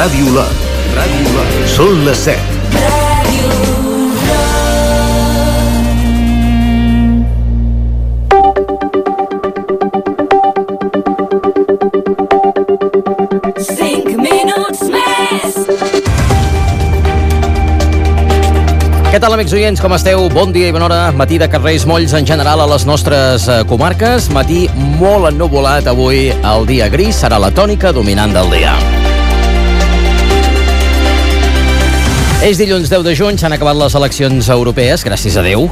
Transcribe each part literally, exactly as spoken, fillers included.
Ràdio Lot. Ràdio Lot. Són les set. Què tal, amics oients, com esteu? Bon dia i bona hora. Matí de carrers molls en general a les nostres eh, comarques. Matí molt ennuvolat avui. El dia gris serà la tònica dominant del dia. És dilluns deu de juny, s'han acabat les eleccions europees, gràcies a Déu.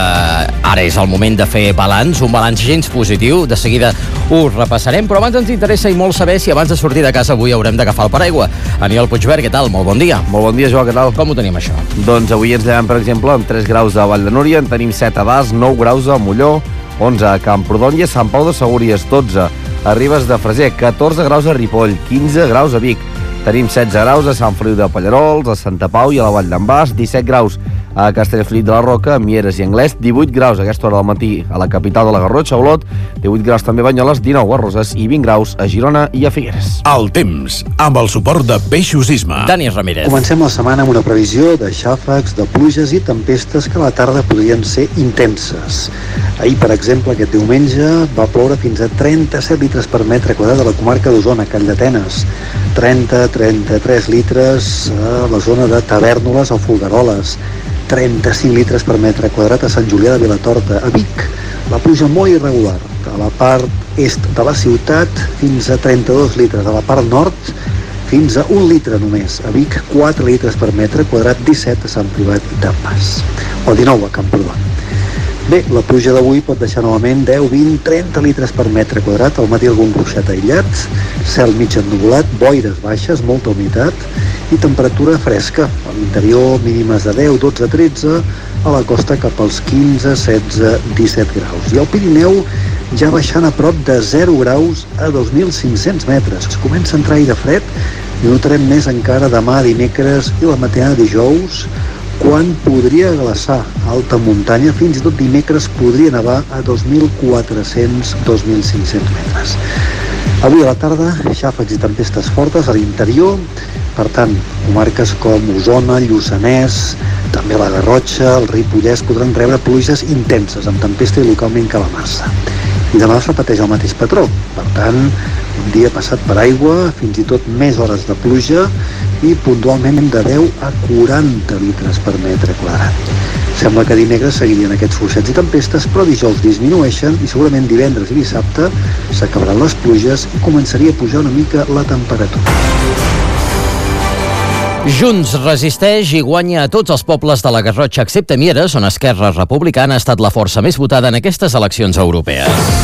Uh, ara és el moment de fer balanç, un balanç gens positiu. De seguida ho repassarem, però abans ens interessa i molt saber si abans de sortir de casa avui haurem d'agafar el paraigua. Aniol Puigvert, què tal? Molt bon dia. Molt bon dia, Joan, què tal? Com ho tenim, això? Doncs avui ens llevem, per exemple, amb tres graus a Vall de Núria, en tenim set a Das, nou graus a Molló, onze a Camprodon i a Sant Pau de Segúries, dotze a Ribes de Freser, catorze graus a Ripoll, quinze graus a Vic. Tenim setze graus a Sant Feliu de Pallerols, a Santa Pau i a la Vall d'en Bas, disset graus a Castellfollit de la Roca, a Mieres i Anglès, divuit graus a aquesta hora del matí a la capital de la Garrotxa, Olot, divuit graus també a Banyoles, dinou a Roses i vint graus a Girona i a Figueres. El temps, amb el suport de Peixos Isma. Dani Ramírez. Comencem la setmana amb una previsió de xàfecs, de pluges i tempestes que a la tarda podrien ser intenses. Ahir, per exemple, aquest diumenge va ploure fins a trenta-set litres per metre quadrat a la comarca d'Osona, Calldetenes, trenta a trenta-tres litres a la zona de Tavèrnoles o Folgueroles, trenta-cinc litres per metre quadrat a Sant Julià de Vilatorta. A Vic, la pluja molt irregular, a la part est de la ciutat fins a trenta-dos litres, a la part nord fins a un litre només. A Vic, quatre litres per metre quadrat, disset a Sant Privat de Pas, o dinou a Camprodon. Bé, la pluja d'avui pot deixar novament deu, vint, trenta litres per metre quadrat, al matí algun ruixat aïllat, cel mig ennuvolat, boires baixes, molta humitat i temperatura fresca. A l'interior mínimes de deu, dotze, tretze, a la costa cap als quinze, setze, disset graus. I al Pirineu ja baixant a prop de zero graus a dos mil cinc-cents metres. Es comença a entrar aire fred i notarem més encara demà, dimecres i la matinada de dijous, quan podria glaçar a alta muntanya, fins i tot dimecres podria nevar a dos mil quatre-cents a dos mil cinc-cents metres. Avui a la tarda, xàfecs i tempestes fortes a l'interior, per tant, comarques com Osona, Lluçanès, també la Garrotxa, el Ripollès podran rebre pluges intenses, amb tempesta i localment calamarsa. I demà es repeteix el mateix patró, per tant, un dia passat per aigua, fins i tot més hores de pluja i puntualment de deu a quaranta litres per metre quadrat. Sembla que dimecres seguirien aquests fluixets i tempestes, però dijous disminueixen i segurament divendres i dissabte s'acabaran les pluges i començaria a pujar una mica la temperatura. Junts resisteix i guanya a tots els pobles de la Garrotxa, excepte Mieres, on Esquerra Republicana ha estat la força més votada en aquestes eleccions europees.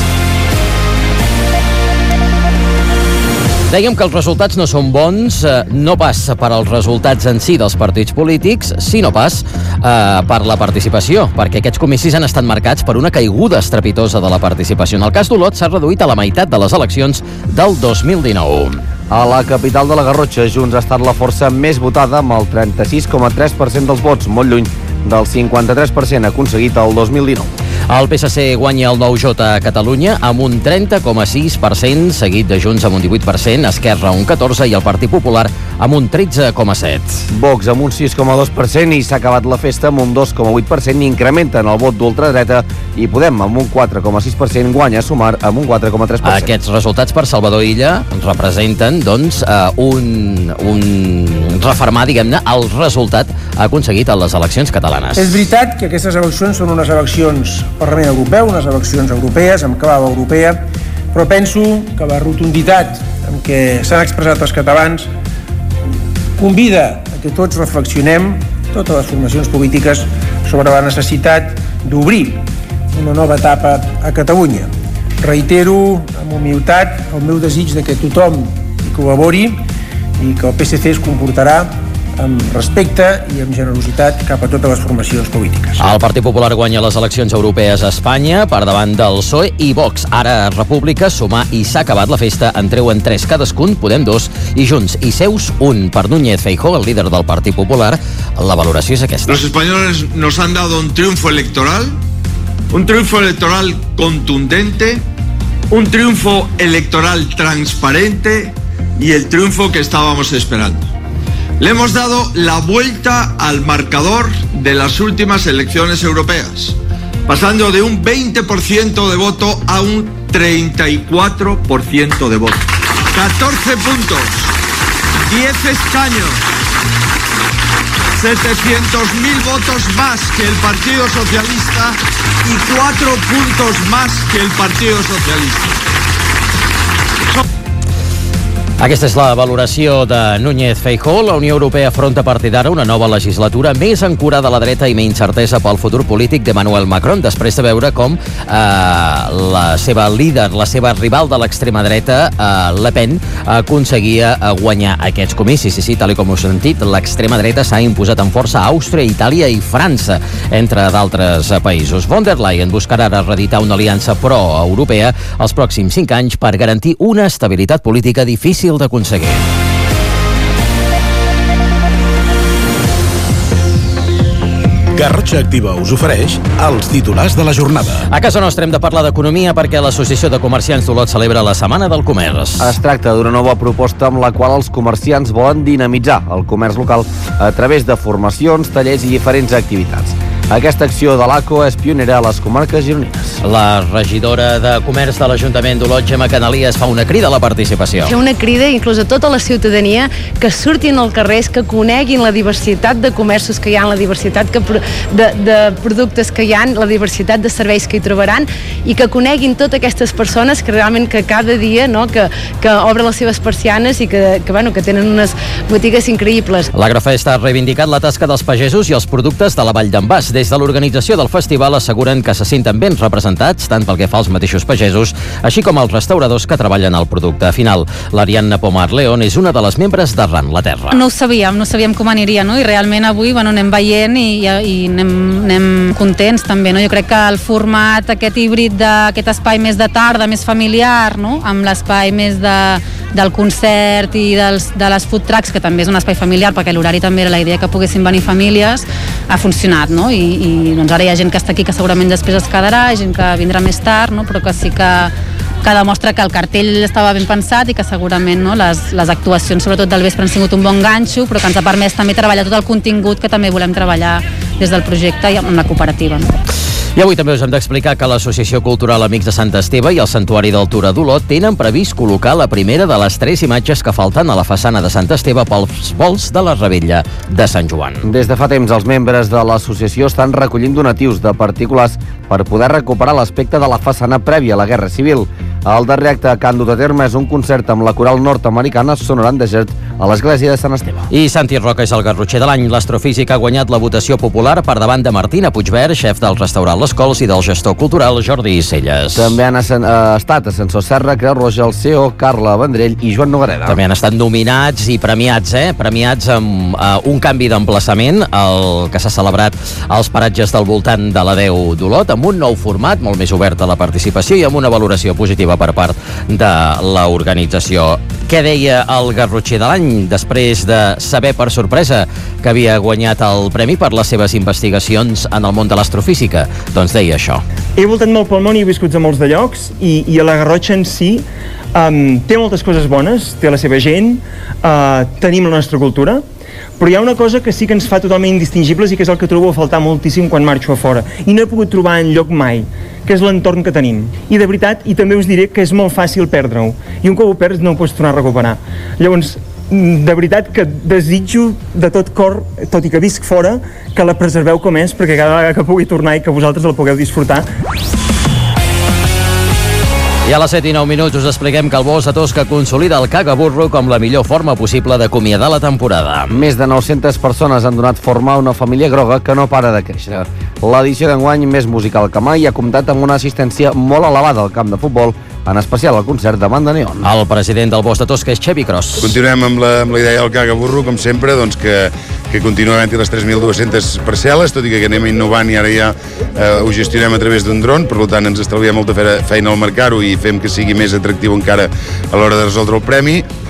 Dèiem que els resultats no són bons, eh, no pas per als resultats en si dels partits polítics, sinó pas eh, per la participació, perquè aquests comicis han estat marcats per una caiguda estrepitosa de la participació. En el cas d'Olot s'ha reduït a la meitat de les eleccions del dos mil dinou. A la capital de la Garrotxa, Junts ha estat la força més votada amb el trenta-sis coma tres per cent dels vots, molt lluny del cinquanta-tres per cent aconseguit el dos mil dinou. El P S C guanya el nou J a Catalunya amb un trenta coma sis per cent, seguit de Junts amb un divuit per cent, Esquerra un catorze per cent i el Partit Popular amb un tretze coma set per cent. Vox amb un sis coma dos per cent i s'ha acabat la festa amb un dos coma vuit per cent i incrementen el vot d'ultradreta i Podem amb un quatre coma sis per cent guanya Sumar amb un quatre coma tres per cent. Aquests resultats per Salvador Illa representen, doncs, uh, un, un refermar, diguem-ne, el resultat aconseguit a les eleccions catalanes. És veritat que aquestes eleccions són unes eleccions Parlament Europeu, unes eleccions europees, amb clau europea, però penso que la rotunditat amb què s'han expressat els catalans convida a que tots reflexionem, totes les formacions polítiques, sobre la necessitat d'obrir una nova etapa a Catalunya. Reitero amb humilitat el meu desig de que tothom hi col·labori i que el P S C es comportarà amb respecte i amb generositat cap a totes les formacions polítiques. El Partit Popular guanya les eleccions europees a Espanya per davant del P S O E i Vox. Ara República, Sumar i s'ha acabat la festa en treuen tres cadascun, Podem dos i Junts i Seus un. Per Núñez Feijóo, el líder del Partit Popular, la valoració és aquesta. Los españoles nos han dado un triunfo electoral, un triunfo electoral contundente, un triunfo electoral transparente y el triunfo que estábamos esperando. Le hemos dado la vuelta al marcador de las últimas elecciones europeas, pasando de un veinte por ciento de voto a un treinta y cuatro por ciento de voto. catorce puntos, diez escaños, setecientos mil votos más que el Partido Socialista y cuatro puntos más que el Partido Socialista. Aquesta és la valoració de Núñez Feijóo. La Unió Europea afronta a partir d'ara una nova legislatura més encurada a la dreta i menys certesa pel futur polític d'Emmanuel Macron, després de veure com eh, la seva líder, la seva rival de l'extrema dreta, eh, Le Pen, aconseguia guanyar aquests comicis. I sí, tal com us he sentit, l'extrema dreta s'ha imposat amb força a Àustria, Itàlia i França, entre d'altres països. Von der Leyen buscarà ara reeditar una aliança pro-europea els pròxims cinc anys per garantir una estabilitat política difícil d'aconseguir. Garrotxa Activa us ofereix els titulars de la jornada. A casa nostra hem de parlar d'economia perquè l'Associació de Comerciants d'Olot celebra la Setmana del Comerç. Es tracta d'una nova proposta amb la qual els comerciants volen dinamitzar el comerç local a través de formacions, tallers i diferents activitats. Aquesta acció de l'A C O és pionera a les comarques gironines. La regidora de Comerç de l'Ajuntament d'Olot, Gemma Canalies, fa una crida a la participació. Fer una crida inclús a tota la ciutadania que surtin als carrers, que coneguin la diversitat de comerços que hi ha, la diversitat que, de, de productes que hi ha, la diversitat de serveis que hi trobaran i que coneguin totes aquestes persones que realment que cada dia no, que, que obren les seves persianes i que, que, bueno, que tenen unes botigues increïbles. L'Agrofest ha reivindicat la tasca dels pagesos i els productes de la Vall d'en Bas. Des de l'organització del festival asseguren que se senten ben representats, tant pel que fa als mateixos pagesos, així com als restauradors que treballen al producte final. L'Ariadna Pomar León és una de les membres d'Arran la Terra. No ho sabíem, no sabíem com aniria, no? I realment avui bueno, anem veient i, i anem, anem contents també, no? Jo crec que el format, aquest híbrid d'aquest espai més de tarda, més familiar, no? Amb l'espai més de, del concert i dels, de les food trucks, que també és un espai familiar, perquè l'horari també era la idea que poguessin venir famílies, ha funcionat, no? I, i doncs ara hi ha gent que està aquí que segurament després es quedarà, gent que vindrà més tard, no? Però que sí que, que demostra que el cartell estava ben pensat i que segurament no? les, les actuacions, sobretot del vespre, han sigut un bon ganxo, però que ens ha permès també treballar tot el contingut que també volem treballar des del projecte i amb la cooperativa. No? I avui també us hem d'explicar que l'Associació Cultural Amics de Sant Esteve i el Santuari del Tura d'Olot tenen previst col·locar la primera de les tres imatges que falten a la façana de Sant Esteve pels volts de la Revetlla de Sant Joan. Des de fa temps, els membres de l'associació estan recollint donatius de particulars per poder recuperar l'aspecte de la façana prèvia a la Guerra Civil. El darrer acte que han dut a terme és un concert amb la coral nord-americana Sonorant Desert a l'església de Sant Esteve. I Santi Roca és el garrotxer de l'any. L'astrofísic ha guanyat la votació popular per davant de Martina Puigvert, xef del restaurant Les Cols, i del gestor cultural Jordi Celles. També han assen, uh, estat Ascensor Serra, Creu Roja, el C E O, Carla Vendrell i Joan Nogareda. També han estat nominats i premiats, eh? Premiats amb uh, un canvi d'emplaçament, el que s'ha celebrat als paratges del voltant de la Déu d'Olot, amb un nou format, molt més obert a la participació i amb una valoració positiva per part de l'organització. Què deia el garrotxer de l'any després de saber per sorpresa que havia guanyat el premi per les seves investigacions en el món de l'astrofísica? Doncs deia això. He voltat molt pel món i he viscut a molts de llocs i, i a la Garrotxa en si um, té moltes coses bones, té la seva gent, uh, tenim la nostra cultura, però hi ha una cosa que sí que ens fa totalment indistingibles i que és el que trobo a faltar moltíssim quan marxo a fora i no he pogut trobar enlloc mai, que és l'entorn que tenim. I de veritat, i també us diré que és molt fàcil perdre-ho i un cop ho perds no ho pots tornar a recuperar. Llavors, de veritat que desitjo de tot cor, tot i que visc fora, que la preserveu com és, perquè cada vegada que pugui tornar i que vosaltres la pugueu disfrutar. I a les set i nou minuts us expliquem que el Bosch Tosca consolida el Cagaburro com la millor forma possible d'acomiadar la temporada. Més de nou-centes persones han donat forma a una família groga que no para de créixer. L'edició d'enguany, més musical que mai, ha comptat amb una assistència molt elevada al camp de futbol, en especial al concert de Banda Neon. El president del Bosch de Tosca és Xevi Cros. Continuem amb la, amb la idea del Cagaburro, com sempre, doncs que, que continua havent-hi les tres mil dues-centes parcel·les, tot i que anem innovant i ara ja eh, ho gestionem a través d'un dron, per tant ens estalvia molta feina al marcar-ho i fem que sigui més atractiu encara a l'hora de resoldre el premi.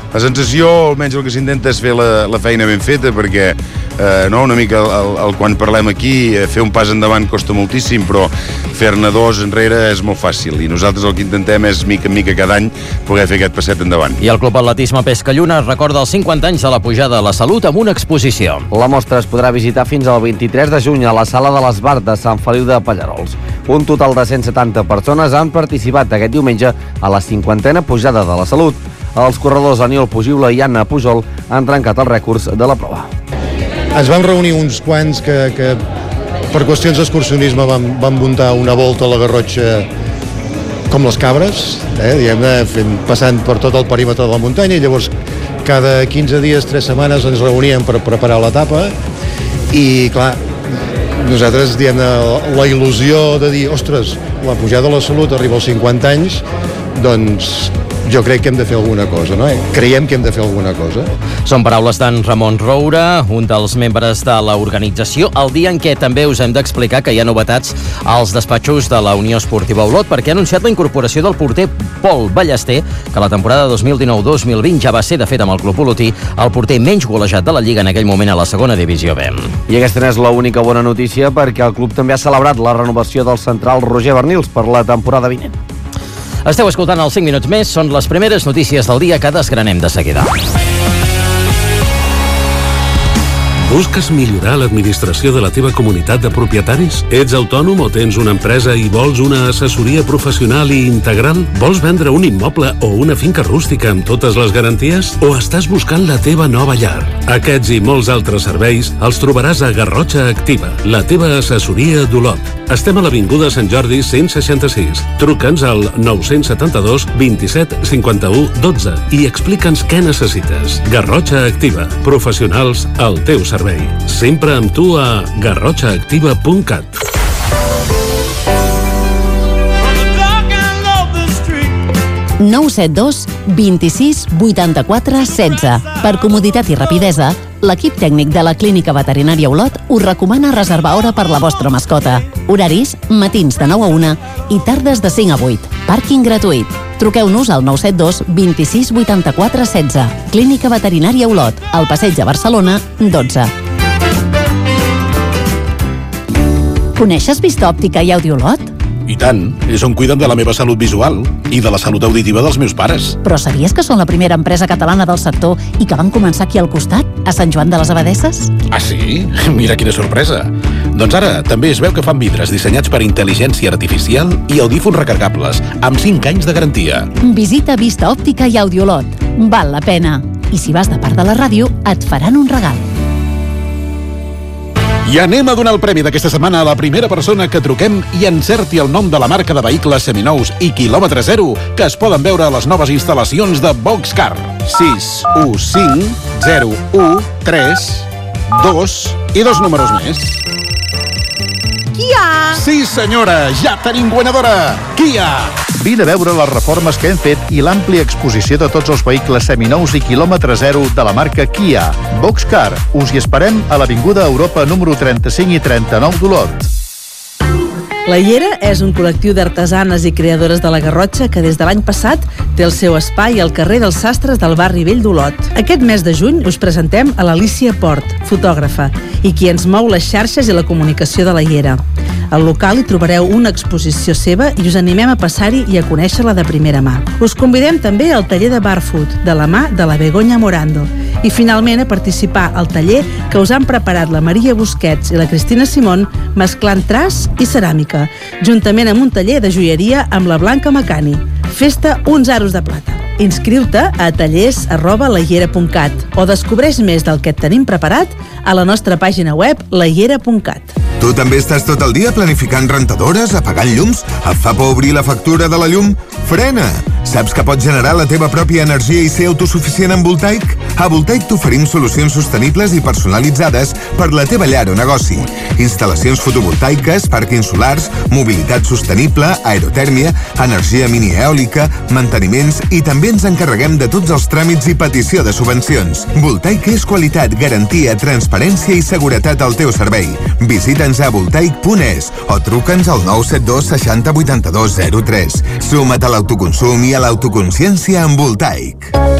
la sensació, almenys el que s'intenta és fer la, la feina ben feta, perquè eh, no, una mica el, el, el, quan parlem aquí, eh, fer un pas endavant costa moltíssim, però fer-ne dos enrere és molt fàcil, i nosaltres el que intentem és mica en mica cada any poder fer aquest passet endavant. I el Club Atletisme Pescalluna recorda els cinquanta anys de la pujada a la Salut amb una exposició. La mostra es podrà visitar fins al vint-i-tres de juny a la Sala de l'Esbart de Sant Feliu de Pallarols. Un total de cent setanta persones han participat aquest diumenge a la cinquantena pujada de la Salut. Els corredors Aniol Pugiula i Anna Pujol han trencat els rècords de la prova. Ens vam reunir uns quants que, que per qüestions d'excursionisme vam, vam muntar una volta a la Garrotxa com les cabres, eh, diguem-ne, fent, passant per tot el perímetre de la muntanya, i llavors cada quinze dies, tres setmanes ens reuníem per preparar l'etapa, i clar, nosaltres, diguem-ne, la il·lusió de dir, ostres, la pujada de la Salut arriba als cinquanta anys, doncs jo crec que hem de fer alguna cosa, no? Creiem que hem de fer alguna cosa. Són paraules d'en Ramon Roura, un dels membres de l'organització, el dia en què també us hem d'explicar que hi ha novetats als despatxos de la Unió Esportiva Olot, perquè ha anunciat la incorporació del porter Pol Ballester, que la temporada dos mil dinou dos mil vint ja va ser, de fet, amb el club olotí, el porter menys golejat de la Lliga en aquell moment a la segona divisió B. I aquesta no és l'única bona notícia, perquè el club també ha celebrat la renovació del central Roger Bernils per la temporada vinent. Esteu escoltant els cinc minuts més, són les primeres notícies del dia que desgranem de seguida. Busques millorar l'administració de la teva comunitat de propietaris? Ets autònom o tens una empresa i vols una assessoria professional i integral? Vols vendre un immoble o una finca rústica amb totes les garanties? O estàs buscant la teva nova llar? Aquests i molts altres serveis els trobaràs a Garrotxa Activa, la teva assessoria d'Olot. Estem a l'Avinguda Sant Jordi cent seixanta-sis. Truca'ns al nou set dos, vint-i-set, cinquanta-u, dotze i explica'ns què necessites. Garrotxa Activa, professionals al teu servei. Sempre amb tu a garrotxa activa punt cat. nou set dos, vint-i-sis, vuitanta-quatre, setze. Per comoditat i rapidesa, l'equip tècnic de la Clínica Veterinària Olot us recomana reservar hora per la vostra mascota. Horaris, matins de nou a una i tardes de cinc a vuit. Pàrquing gratuït. Truqueu-nos al nou set dos, vint-i-sis, vuitanta-quatre, setze. Clínica Veterinària Olot, al Passeig de Barcelona, dotze. Coneixes Vista Òptica i Audio Olot? I tant, és on cuiden de la meva salut visual i de la salut auditiva dels meus pares. Però sabies que són la primera empresa catalana del sector i que van començar aquí al costat, a Sant Joan de les Abadesses? Ah, sí? Mira quina sorpresa. Doncs ara també es veu que fan vidres dissenyats per intel·ligència artificial i audífons recargables, amb cinc anys de garantia. Visita Vista Òptica i Audio Olot. Val la pena. I si vas de part de la ràdio, et faran un regal. I anem a donar el premi d'aquesta setmana a la primera persona que truquem i encerti el nom de la marca de vehicles seminous i quilòmetre zero que es poden veure a les noves instal·lacions de Boxcar. sis u cinc zero u tres dos i dos números més. Kia! Sí, senyora, ja tenim guanyadora! Kia! Vine a veure les reformes que hem fet i l'àmplia exposició de tots els vehicles seminous i quilòmetre zero de la marca Kia. Boxcar, us hi esperem a l'Avinguda Europa número trenta-cinc i trenta-nou d'Olot. La Hiera és un col·lectiu d'artesanes i creadores de la Garrotxa que des de l'any passat té el seu espai al carrer dels Sastres del barri vell d'Olot. Aquest mes de juny us presentem a l'Alícia Port, fotògrafa, i qui ens mou les xarxes i la comunicació de la Hiera. Al local hi trobareu una exposició seva i us animem a passar-hi i a conèixer-la de primera mà. Us convidem també al taller de Barfood, de la mà de la Begoña Morando. I finalment a participar al taller que us han preparat la Maria Busquets i la Cristina Simón mesclant traç i ceràmica, juntament amb un taller de joieria amb la Blanca Macani. Festa uns aros de plata. Inscriu-te a tallers arroba lahiera punt cat o descobreix més del que et tenim preparat a la nostra pàgina web lahiera punt cat. Tu també estàs tot el dia planificant rentadores, apagant llums? Et fa por obrir la factura de la llum? Frena! Saps que pots generar la teva pròpia energia i ser autosuficient en Voltaic? A Voltaic t'oferim solucions sostenibles i personalitzades per la teva llar o negoci. Instal·lacions fotovoltaiques, pàrquings solars, mobilitat sostenible, aerotèrmia, energia mini-eòlica, manteniments i també ens encarreguem de tots els tràmits i petició de subvencions. Voltaic és qualitat, garantia, transparència i seguretat al teu servei. Visita'ns a voltaic punt es o truca'ns al nou set dos seixanta vuitanta-dos zero tres. Suma't a l'autoconsum i a l'autoconsciència amb Voltaic.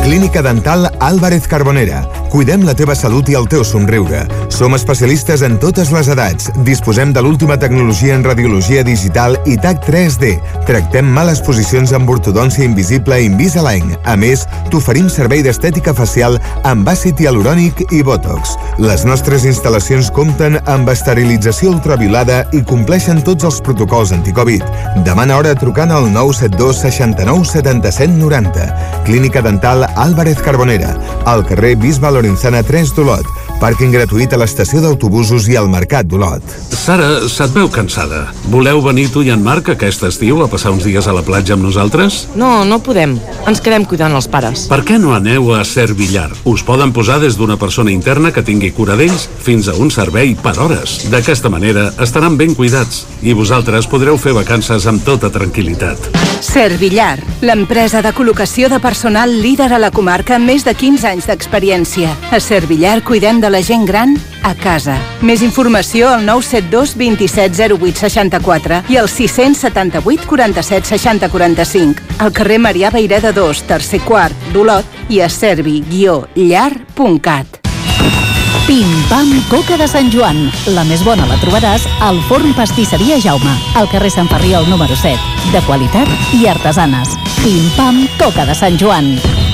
Clínica Dental Álvarez Carbonera. Cuidem la teva salut i el teu somriure. Som especialistes en totes les edats. Disposem de l'última tecnologia en radiologia digital i T A C tres D. Tractem males posicions amb ortodòncia invisible i Invisalign. A més, t'oferim servei d'estètica facial amb àcid hialurònic i Botox. Les nostres instal·lacions compten amb esterilització ultraviolada i compleixen tots els protocols anticovid. Demana hora trucant al nou set dos seixanta-nou setanta-set noranta. Clínica Dental Álvarez Carbonera, al carrer Bisbe Lorenzana tres d'Olot. Pàrquing gratuït a l'estació d'autobusos i al Mercat d'Olot. Sara, se't veu cansada. Voleu venir tu i en Marc aquest estiu a passar uns dies a la platja amb nosaltres? No, no podem. Ens quedem cuidant els pares. Per què no aneu a Servillar? Us poden posar des d'una persona interna que tingui cura d'ells fins a un servei per hores. D'aquesta manera estaran ben cuidats i vosaltres podreu fer vacances amb tota tranquil·litat. Servillar, l'empresa de col·locació de personal líder a la comarca amb més de quinze anys d'experiència. A Servillar cuidem de la gent gran a casa. Més informació al nou set dos vint-i-set zero vuit seixanta-quatre i al sis setanta vuit quaranta-set seixanta quaranta-cinc. Al carrer Marià Vayreda dos, tercer quart, d'Olot i a servi guió llar punt cat. Pim Pam Coca de Sant Joan. La més bona la trobaràs al Forn Pastisseria Jaume, al carrer Sant Ferriol número set. De qualitat i artesanes. Pim Pam Coca de Sant Joan.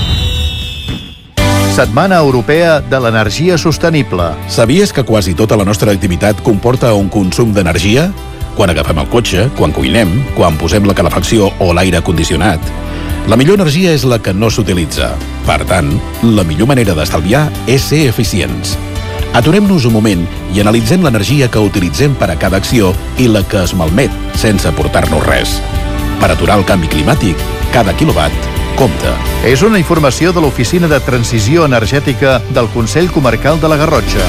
Setmana Europea de l'Energia Sostenible. Sabies que quasi tota la nostra activitat comporta un consum d'energia? Quan agafem el cotxe, quan cuinem, quan posem la calefacció o l'aire condicionat. La millor energia és la que no s'utilitza. Per tant, la millor manera d'estalviar és ser eficients. Aturem-nos un moment i analitzem l'energia que utilitzem per a cada acció i la que es malmet sense aportar-nos res. Per aturar el canvi climàtic, cada quilowatt compta. És una informació de l'Oficina de Transició Energètica del Consell Comarcal de la Garrotxa.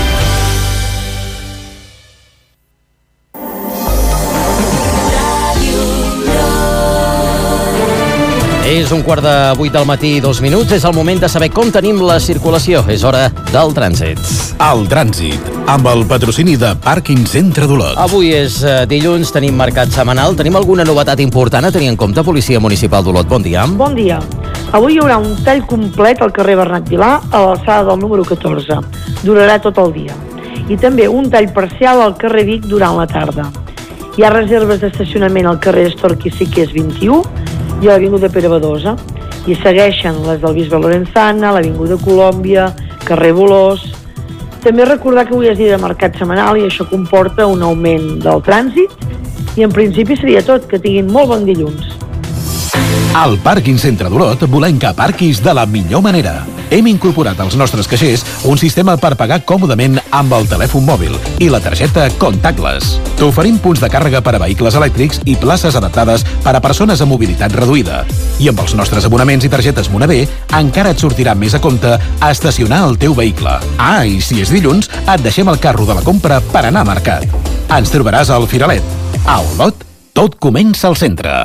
És un quart de vuit del matí, dos minuts. És el moment de saber com tenim la circulació. És hora del trànsit. El trànsit, amb el patrocini de Pàrquing Centre d'Olot. Avui és eh, dilluns, tenim mercat setmanal. Tenim alguna novetat important a tenir en compte? Policia Municipal d'Olot, bon dia. Bon dia. Avui hi haurà un tall complet al carrer Bernat Vilà, a l'alçada del número catorze. Durarà tot el dia. I també un tall parcial al carrer Vic durant la tarda. Hi ha reserves d'estacionament al carrer Estorqui Siqués vint-i-u i a l'Avinguda Pere Badosa, i segueixen les del Bisbe Lorenzana, l'Avinguda Colòmbia, carrer Bolós. També recordar que avui és dia de mercat setmanal i això comporta un augment del trànsit i en principi seria tot. Que tinguin molt bon dilluns. Al Pàrquing Centre d'Olot volem que aparquis de la millor manera. Hem incorporat als nostres caixers un sistema per pagar còmodament amb el telèfon mòbil i la targeta contactless. T'oferim punts de càrrega per a vehicles elèctrics i places adaptades per a persones amb mobilitat reduïda. I amb els nostres abonaments i targetes Monavé encara et sortirà més a compte a estacionar el teu vehicle. Ah, i si és dilluns, et deixem el carro de la compra per anar a mercat. Ens trobaràs al Firalet. A Olot, tot comença al centre.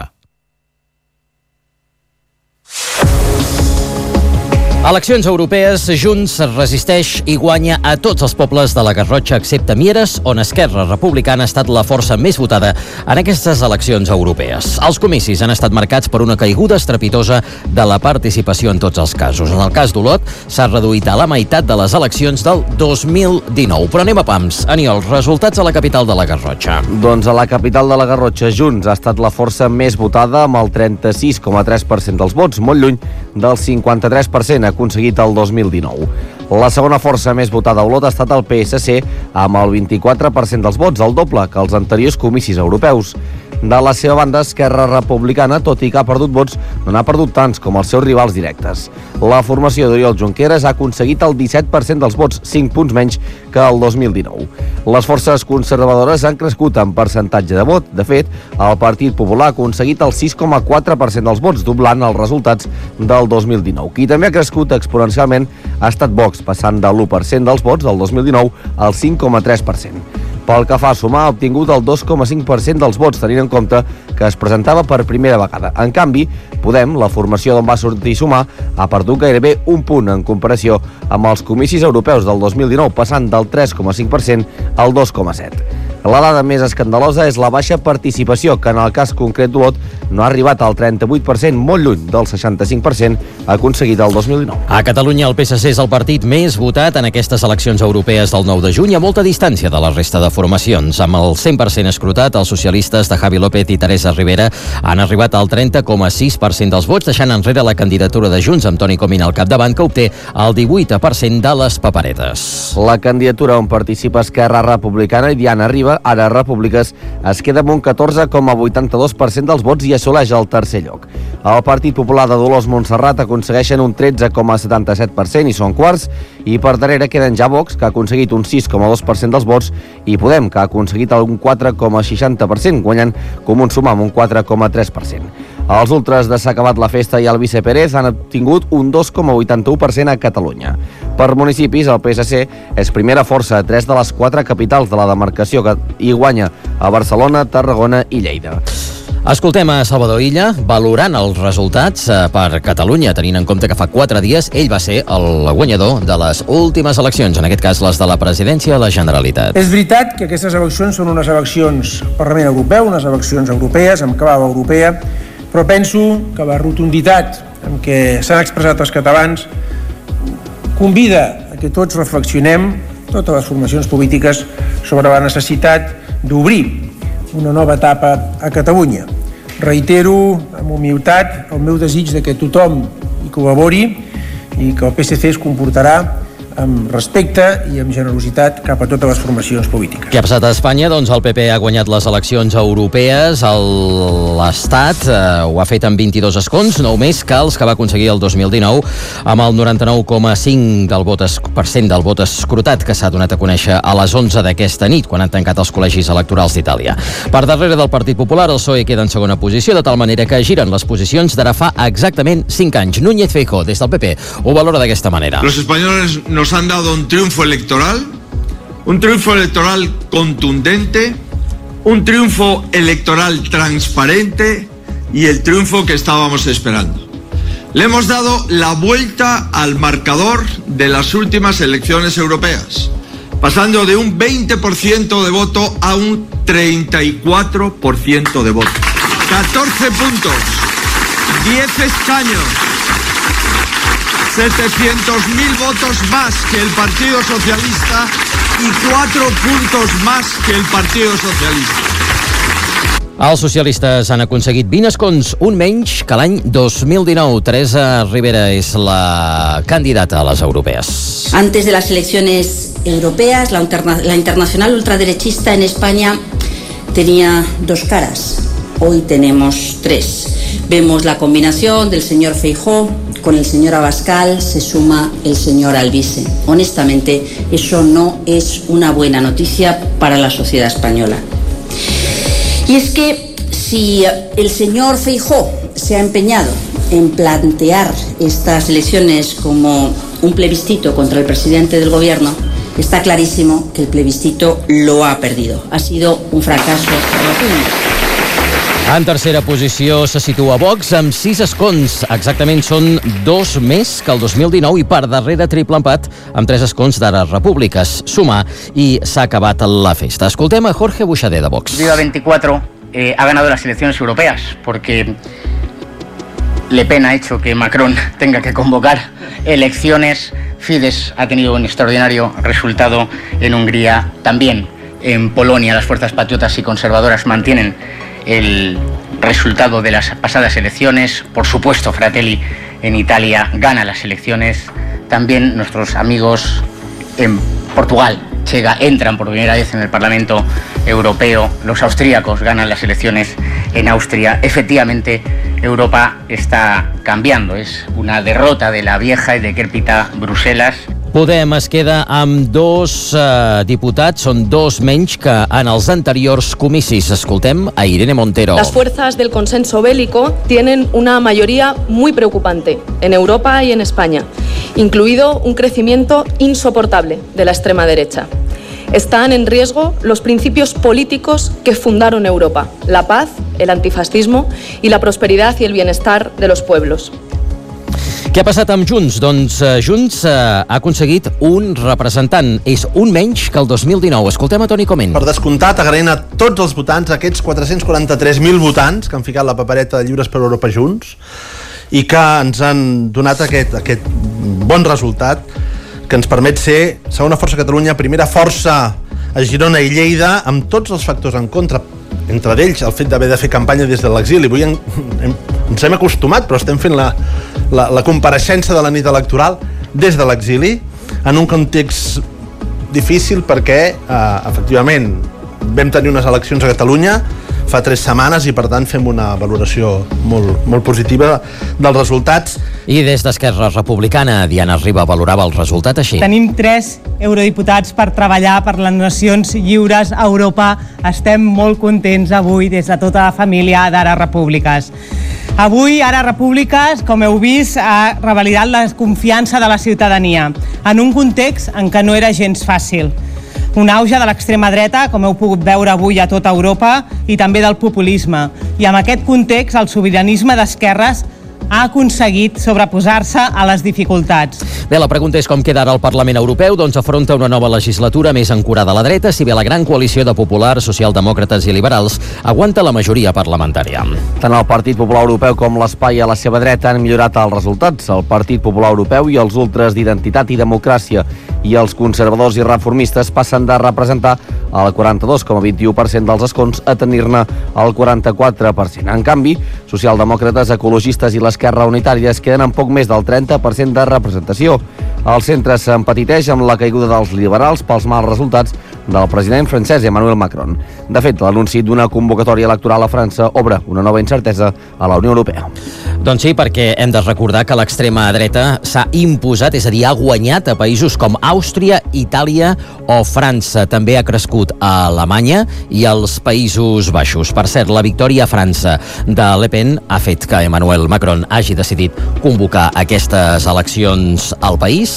Eleccions europees, Junts resisteix i guanya a tots els pobles de la Garrotxa, excepte Mieres, on Esquerra Republicana ha estat la força més votada en aquestes eleccions europees. Els comicis han estat marcats per una caiguda estrepitosa de la participació en tots els casos. En el cas d'Olot, s'ha reduït a la meitat de les eleccions del dos mil dinou. Però anem a pams. Aniol, resultats a la capital de la Garrotxa. Doncs a la capital de la Garrotxa, Junts ha estat la força més votada amb el trenta-sis coma tres per cent dels vots, molt lluny del cinquanta-tres per cent aconseguit el dos mil dinou. La segona força més votada a Olot ha estat el P S C, amb el vint-i-quatre per cent dels vots, el doble que els anteriors comicis europeus. De la seva banda, Esquerra Republicana, tot i que ha perdut vots, no n'ha perdut tants com els seus rivals directes. La formació d'Oriol Junqueras ha aconseguit el disset per cent dels vots, cinc punts menys que el dos mil dinou. Les forces conservadores han crescut en percentatge de vot. De fet, el Partit Popular ha aconseguit el sis coma quatre per cent dels vots, doblant els resultats del dos mil dinou. Qui també ha crescut exponencialment ha estat Vox, passant de l'u per cent dels vots del dos mil dinou al cinc coma tres per cent. Pel que fa a sumar, ha obtingut el dos coma cinc per cent dels vots, tenint en compte que es presentava per primera vegada. En canvi, Podem, la formació d'on va sortir Sumar, ha perdut gairebé un punt en comparació amb els comicis europeus del dos mil dinou, passant del tres coma cinc per cent al dos coma set per cent. La dada més escandalosa és la baixa participació, que en el cas concret d'Olot no ha arribat al trenta-vuit per cent, molt lluny del seixanta-cinc per cent aconseguit el dos mil dinou. A Catalunya el P S C és el partit més votat en aquestes eleccions europees del nou de juny, a molta distància de la resta de formacions. Amb el cent per cent escrutat, els socialistes de Javi López i Teresa Rivera han arribat al trenta coma sis per cent dels vots, deixant enrere la candidatura de Junts amb Toni Comín al capdavant, que obté el divuit per cent de les paperetes. La candidatura on participa Esquerra Republicana i Diana Riba, ara Repúbliques, es queda amb un catorze coma vuitanta-dos per cent dels vots i assoleix el tercer lloc. El Partit Popular de Dolors Montserrat aconsegueixen un tretze coma setanta-set per cent i són quarts, i per darrere queden ja Vox, que ha aconseguit un sis coma dos per cent dels vots, i Podem, que ha aconseguit un quatre coma seixanta per cent, guanyant com un suma amb un quatre coma tres per cent. Els ultres de S'ha acabat la festa i el Vice Pérez han obtingut un dos coma vuitanta-u per cent a Catalunya. Per municipis, el P S C és primera força a tres de les quatre capitals de la demarcació i guanya a Barcelona, Tarragona i Lleida. Escoltem a Salvador Illa valorant els resultats per Catalunya, tenint en compte que fa quatre dies ell va ser el guanyador de les últimes eleccions, en aquest cas les de la presidència de la Generalitat. És veritat que aquestes eleccions són unes eleccions al Parlament Europeu, unes eleccions europees, amb clau europea, però penso que la rotunditat amb què s'han expressat els catalans convida a que tots reflexionem, totes les formacions polítiques, sobre la necessitat d'obrir una nova etapa a Catalunya. Reitero amb humilitat el meu desig de que tothom hi col·labori i que el P S C es comportarà amb respecte i amb generositat cap a totes les formacions polítiques. Què ha passat a Espanya? Doncs el P P ha guanyat les eleccions europees, l'Estat eh, ho ha fet amb vint-i-dos escons, nou més que els que va aconseguir el dos mil dinou, amb el noranta-nou coma cinc per cent del vot escrutat, que s'ha donat a conèixer a les onze d'aquesta nit, quan han tancat els col·legis electorals d'Itàlia. Per darrere del Partit Popular, el P S O E queda en segona posició, de tal manera que giren les posicions d'ara fa exactament cinc anys. Núñez Feijóo, des del P P, ho valora d'aquesta manera. Los españoles nos han dado un triunfo electoral, un triunfo electoral contundente, un triunfo electoral transparente y el triunfo que estábamos esperando. Le hemos dado la vuelta al marcador de las últimas elecciones europeas, pasando de un veinte por ciento de voto a un treinta y cuatro por ciento de voto. catorce puntos, diez escaños, setecientos mil votos más que el Partido Socialista y cuatro puntos más que el Partido Socialista. Els socialistes han aconseguit vint escons, un menys que l'any dos mil dinou. Teresa Rivera és la candidata a les europees. Antes de las elecciones europeas, la, la internacional ultraderechista en España tenía dos caras. Hoy tenemos tres. Vemos la combinación del señor Feijóo con el señor Abascal, se suma el señor Alvise. Honestamente, eso no es una buena noticia para la sociedad española. Y es que si el señor Feijóo se ha empeñado en plantear estas elecciones como un plebiscito contra el presidente del gobierno, está clarísimo que el plebiscito lo ha perdido. Ha sido un fracaso rotundo. En tercera posició se situa Vox amb sis escons. Exactament són dos més que el dos mil dinou i per darrere triple empat amb tres escons d'Ara Repúbliques. Suma i s'ha acabat la festa. Escoltem a Jorge Buixader de Vox. Viva veinticuatro eh, ha ganado las elecciones europeas porque Le Pen ha hecho que Macron tenga que convocar elecciones. Fidesz ha tenido un extraordinario resultado en Hungría también. En Polonia las fuerzas patriotas y conservadoras mantienen el resultado de las pasadas elecciones. Por supuesto, Fratelli en Italia gana las elecciones. También nuestros amigos en Portugal, Chega, entran por primera vez en el Parlamento Europeo. Los austríacos ganan las elecciones en Austria. Efectivamente, Europa está cambiando. Es una derrota de la vieja y decrépita Bruselas. Podem es queda amb dos eh, diputats, són dos menys que en els anteriors comicis. Escoltem a Irene Montero. Las fuerzas del consenso bélico tienen una mayoría muy preocupante en Europa y en España, incluido un crecimiento insoportable de la extrema derecha. Están en riesgo los principios políticos que fundaron Europa, la paz, el antifascismo y la prosperidad y el bienestar de los pueblos. Què ha passat amb Junts? Doncs uh, Junts uh, ha aconseguit un representant. És un menys que el dos mil dinou. Escoltem a Toni Comín. Per descomptat, agraint a tots els votants, aquests quatre-cents quaranta-tres mil votants que han ficat la papereta de Lliures per Europa Junts i que ens han donat aquest, aquest bon resultat que ens permet ser segona força a Catalunya, primera força a Girona i Lleida, amb tots els factors en contra, entre d'ells el fet d'haver de fer campanya des de l'exili. Avui en, en, ens hem acostumat, però estem fent la, la, la compareixença de la nit electoral des de l'exili, en un context difícil perquè, eh, efectivament, vam tenir unes eleccions a Catalunya fa tres setmanes i per tant fem una valoració molt, molt positiva dels resultats. I des d'Esquerra Republicana, Diana Riba valorava el resultat així. Tenim tres eurodiputats per treballar per les nacions lliures a Europa. Estem molt contents avui des de tota la família d'Ara Repúbliques. Avui, Ara Repúbliques, com heu vist, ha revalidat la confiança de la ciutadania en un context en què no era gens fàcil. Un auge de l'extrema dreta, com heu pogut veure avui a tota Europa, i també del populisme. I en aquest context, el sobiranisme d'esquerres ha aconseguit sobreposar-se a les dificultats. Bé, la pregunta és com queda ara el Parlament Europeu. Doncs afronta una nova legislatura més ancorada a la dreta, si bé la gran coalició de populars, socialdemòcrates i liberals aguanta la majoria parlamentària. Tant el Partit Popular Europeu com l'Espai a la seva dreta han millorat els resultats. El Partit Popular Europeu i els ultres d'Identitat i Democràcia i els conservadors i reformistes passen de representar el quaranta-dos coma vint-i-u per cent dels escons a tenir-ne el quaranta-quatre per cent. En canvi, socialdemòcrates, ecologistes i l'Esquerra Unitària es queden amb poc més del trenta per cent de representació. El centre s'empetiteix amb la caiguda dels liberals pels mals resultats del president francès Emmanuel Macron. De fet, l'anunci d'una convocatòria electoral a França obre una nova incertesa a la Unió Europea. Doncs sí, perquè hem de recordar que l'extrema dreta s'ha imposat, és a dir, ha guanyat a països com Àustria, Itàlia o França. També ha crescut a Alemanya i als Països Baixos. Per cert, la victòria a França de Le Pen ha fet que Emmanuel Macron hagi decidit convocar aquestes eleccions al país,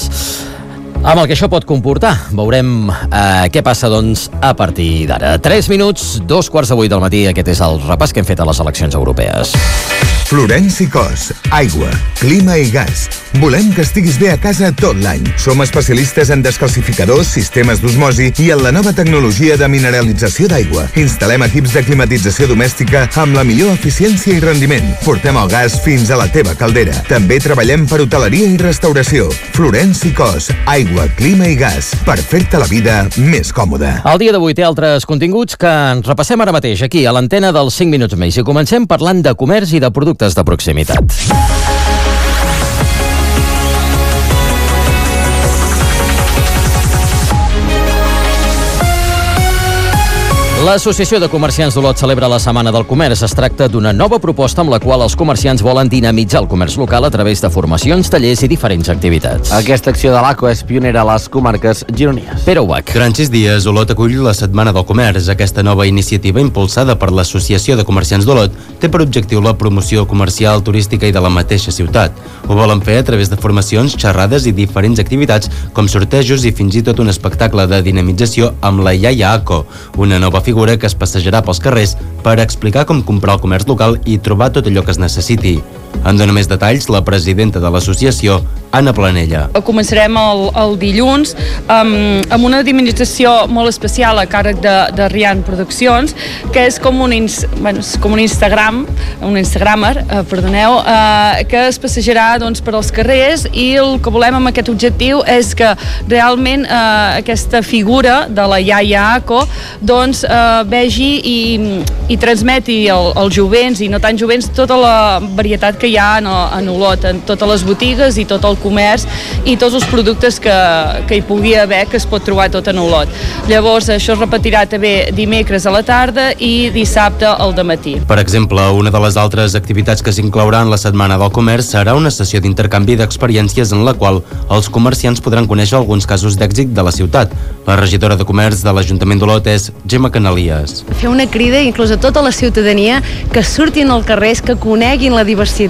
amb el que això pot comportar. Veurem eh, què passa, doncs, a partir d'ara. Tres minuts, dos quarts de vuit del matí. Aquest és el repàs que hem fet a les eleccions europees. Florenci Cos, aigua, clima i gas. Volem que estiguis bé a casa tot l'any. Som especialistes en descalcificadors, sistemes d'osmosi i en la nova tecnologia de mineralització d'aigua. Instal·lem equips de climatització domèstica amb la millor eficiència i rendiment. Portem el gas fins a la teva caldera. També treballem per hoteleria i restauració. Florenci Cos, aigua, clima i gas, per fer-te la vida més còmoda. El dia d'avui té altres continguts que ens repassem ara mateix, aquí, a l'antena dels cinc minuts més. I comencem parlant de comerç i de productes de proximitat. L'Associació de Comerciants d'Olot celebra la Setmana del Comerç. Es tracta d'una nova proposta amb la qual els comerciants volen dinamitzar el comerç local a través de formacions, tallers i diferents activitats. Aquesta acció de l'A C O és pionera a les comarques gironines. Pere Ubach. Durant sis dies, Olot acull la Setmana del Comerç. Aquesta nova iniciativa, impulsada per l'Associació de Comerciants d'Olot, té per objectiu la promoció comercial, turística i de la mateixa ciutat. Ho volen fer a través de formacions, xerrades i diferents activitats, com sortejos i fins i tot un espectacle de dinamització amb la Iaia A C O, una nova figura que es passejarà pels carrers per explicar com comprar el comerç local i trobar tot allò que es necessiti. En dona més detalls la presidenta de l'associació, Anna Planella. Començarem el, el dilluns amb, amb una dinamització molt especial a càrrec de, de Rian Produccions, que és com un, ins, bueno, és com un Instagram, un Instagramer, eh, perdoneu, eh, que es passejarà doncs, per als carrers, i el que volem amb aquest objectiu és que realment eh, aquesta figura de la Iaia A C O doncs, eh, vegi i, i transmeti als jovents i no tan jovents tota la varietat que hi ha en, en Olot, en totes les botigues i tot el comerç i tots els productes que, que hi pugui haver, que es pot trobar tot en Olot. Llavors això es repetirà també dimecres a la tarda i dissabte al dematí. Per exemple, una de les altres activitats que s'inclourà en la Setmana del Comerç serà una sessió d'intercanvi d'experiències en la qual els comerciants podran conèixer alguns casos d'èxit de la ciutat. La regidora de Comerç de l'Ajuntament d'Olot és Gemma Canalies. Fer una crida inclús a tota la ciutadania que surtin als carrers, que coneguin la diversitat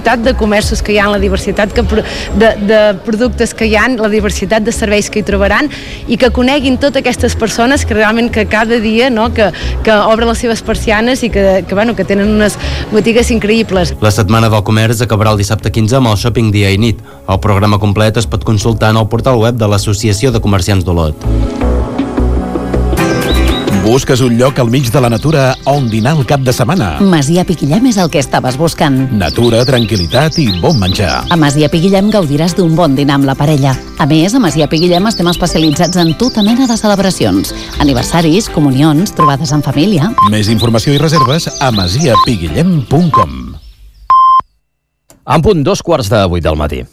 diversitat de comerços que hi ha, la diversitat que, de, de productes que hi ha, la diversitat de serveis que hi trobaran i que coneguin totes aquestes persones que realment que cada dia no, que, que obren les seves persianes i que, que, bueno, que tenen unes botigues increïbles. La Setmana del Comerç acabarà el dissabte quinze amb el Shopping dia i nit. El programa complet es pot consultar en el portal web de l'Associació de Comerciants d'Olot. Busques un lloc al mig de la natura on dinar el cap de setmana? Masia Piquillem és el que estaves buscant. Natura, tranquil·litat i bon menjar. A Masia Piquillem gaudiràs d'un bon dinar amb la parella. A més, a Masia Piquillem estem especialitzats en tota mena de celebracions. Aniversaris, comunions, trobades en família. Més informació i reserves a masia piguillem punt com. En punt dos quarts de vuit del matí.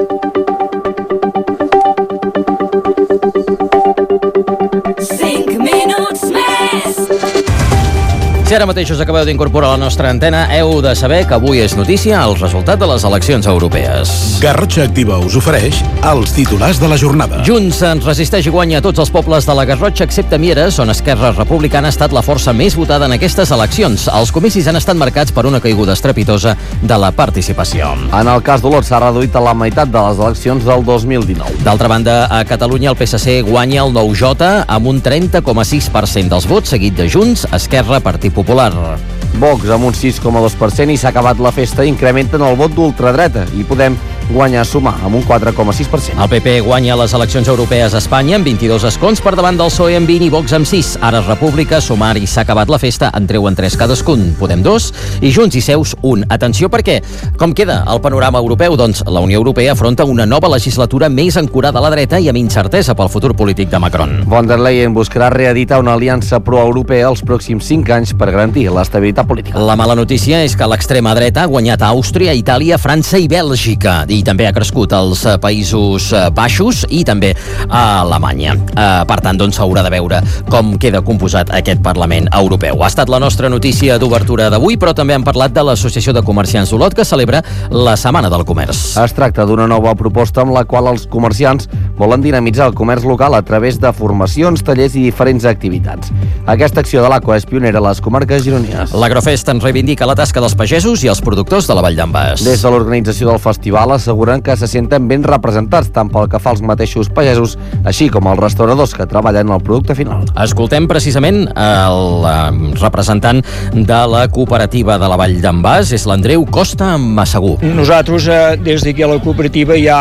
Si ara mateix us acabeu d'incorporar a la nostra antena, heu de saber que avui és notícia el resultat de les eleccions europees. Garrotxa Activa us ofereix els titulars de la jornada. Junts ens resisteix i guanya a tots els pobles de la Garrotxa, excepte Mieres, on Esquerra Republicana ha estat la força més votada en aquestes eleccions. Els comicis han estat marcats per una caiguda estrepitosa de la participació. En el cas d'Olot s'ha reduït a la meitat de les eleccions del dos mil dinou. D'altra banda, a Catalunya el P S C guanya el nou J amb un trenta coma sis per cent dels vots, seguit de Junts, Esquerra, Partit Popular. Popular. Vox amb un sis coma dos per cent i s'ha acabat la festa, incrementen el vot d'ultradreta i Podem guanya a Sumar amb un quatre coma sis per cent. El P P guanya les eleccions europees a Espanya amb vint-i-dos escons per davant del P S O E amb vint i Vox amb sis. Ara República, Sumar i s'ha acabat la festa en treuen tres cadascun. Podem dos i Junts i Seus un. Atenció perquè, com queda el panorama europeu? Doncs la Unió Europea afronta una nova legislatura més ancorada a la dreta i amb incertesa pel futur polític de Macron. Von der Leyen buscarà reeditar una aliança proeuropea els pròxims cinc anys per garantir l'estabilitat política. La mala notícia és que l'extrema dreta ha guanyat a Àustria, Itàlia, França i Bèlgica i també ha crescut als Països Baixos i també a Alemanya. Uh, per tant, doncs s'haurà de veure com queda composat aquest Parlament Europeu. Ha estat la nostra notícia d'obertura d'avui, però també hem parlat de l'Associació de Comerciants d'Olot, que celebra la Setmana del Comerç. Es tracta d'una nova proposta amb la qual els comerciants volen dinamitzar el comerç local a través de formacions, tallers i diferents activitats. Aquesta acció de l'Aqua és pionera a les comarques gironines. L'Agrofest en reivindica la tasca dels pagesos i els productors de la Vall d'en Bas. Des de l'organització del festival asseguren que se senten ben representats tant pel que fa als mateixos pagesos, així com els restauradors que treballen en el producte final. Escoltem precisament el representant de la cooperativa de la Vall d'en Bas, és l'Andreu Costa Massaguer. Nosaltres eh, des d'aquí a la cooperativa ja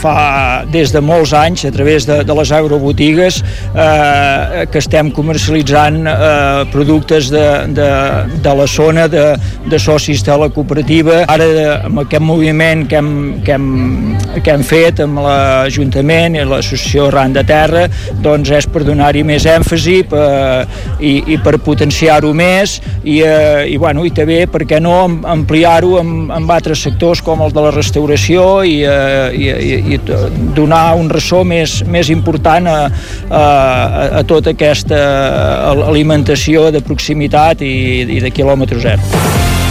fa des de molts anys a través de, de les agrobotigues eh, que estem comercialitzant eh, productes de, de, de la zona de, de socis de la cooperativa. Ara amb aquest moviment que hem, que hem, que hem fet amb l'Ajuntament i l'associació Ran de Terra, doncs és per donar-hi més èmfasi per, i, i per potenciar-ho més i, eh, i, bueno, i també, per què no, ampliar-ho amb, amb altres sectors com el de la restauració i, eh, i, i, i donar un ressò més, més important a, a, a tota aquesta alimentació de proximitat i, i de quilòmetre zero.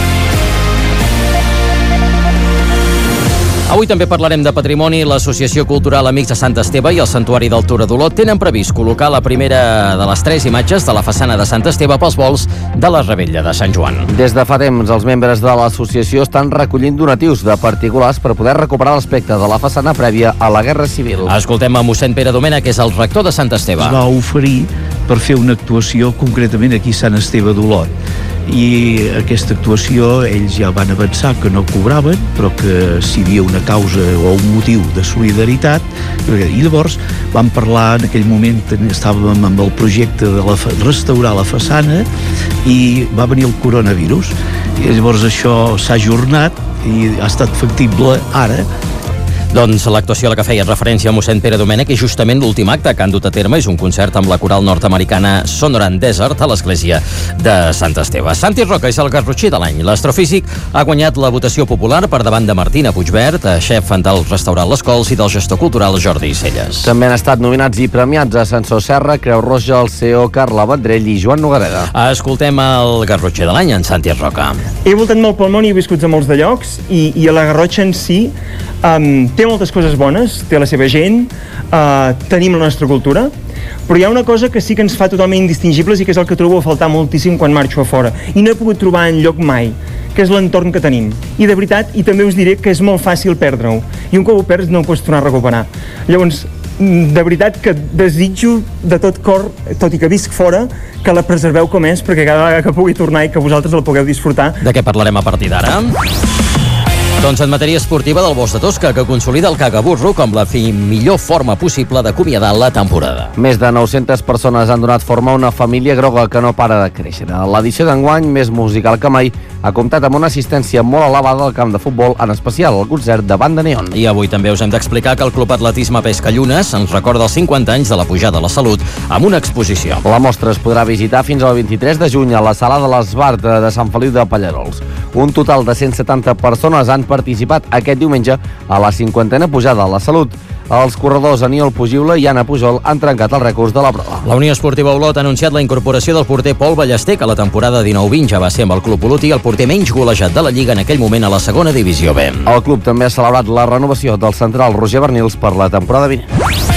Avui també parlarem de patrimoni. L'Associació Cultural Amics de Sant Esteve i el Santuari del Tura d'Olot tenen previst col·locar la primera de les tres imatges de la façana de Sant Esteve pels vols de la Revetlla de Sant Joan. Des de fa temps, els membres de l'associació estan recollint donatius de particulars per poder recuperar l'aspecte de la façana prèvia a la Guerra Civil. Escoltem a mossèn Pere Domènech, que és el rector de Sant Esteve. Es va oferir per fer una actuació concretament aquí a Sant Esteve d'Olot. I aquesta actuació ells ja van avançar que no cobraven, però que si hi havia una causa o un motiu de solidaritat, i llavors vam parlar en aquell moment, estàvem amb el projecte de la, restaurar la façana i va venir el coronavirus i llavors això s'ha ajornat i ha estat factible ara. Doncs l'actuació a la que feia referència a mossèn Pere Domènech és justament l'últim acte que han dut a terme. És un concert amb la coral nord-americana Sonoran Desert a l'església de Sant Esteve. Santi Roca és el garrotxer de l'any. L'astrofísic ha guanyat la votació popular per davant de Martina Puigbert, xef del restaurant Les Cols, i del gestor cultural Jordi Celles. També han estat nominats i premiats Ascensor Serra, Creu Roja, el C E O, Carla Vendrell i Joan Nogareda. Escoltem el garrotxer de l'any, en Santi Roca. He voltat molt pel món i he viscut a molts de llocs i, i a la Garrotxa en si um, té moltes coses bones, té la seva gent, uh, tenim la nostra cultura, però hi ha una cosa que sí que ens fa totalment indistingibles i que és el que trobo a faltar moltíssim quan marxo a fora i no he pogut trobar enlloc mai, que és l'entorn que tenim. I de veritat, i també us diré que és molt fàcil perdre-ho. I un cop ho perds no ho pots tornar a recuperar. Llavors, de veritat que desitjo de tot cor, tot i que visc fora, que la preserveu com és, perquè cada vegada que pugui tornar i que vosaltres la pugueu disfrutar. De què parlarem a partir d'ara? Doncs en matèria esportiva del Bosch de Tosca, que consolida el Cagaburro com la fi millor forma possible d'acomiadar la temporada. Més de nou-centes persones han donat forma a una família groga que no para de créixer. L'edició d'enguany, més musical que mai, ha comptat amb una assistència molt elevada al camp de futbol, en especial al concert de Banda Neon. I avui també us hem d'explicar que el Club Atletisme Pesca Llunes ens recorda els cinquanta anys de la pujada a la salut amb una exposició. La mostra es podrà visitar fins al vint-i-tres de juny a la sala de l'Esbart de Sant Feliu de Pallerols. Un total de cent setanta persones han participat aquest diumenge a la cinquantena pujada a la salut. Els corredors Aniol Pugiula i Anna Pujol han trencat el rècord de la prova. La Unió Esportiva Olot ha anunciat la incorporació del porter Pol Ballester, que la temporada dinou vint ja va ser amb el club olotí el porter menys golejat de la Lliga en aquell moment a la segona divisió B. El club també ha celebrat la renovació del central Roger Bernils per la temporada vinent.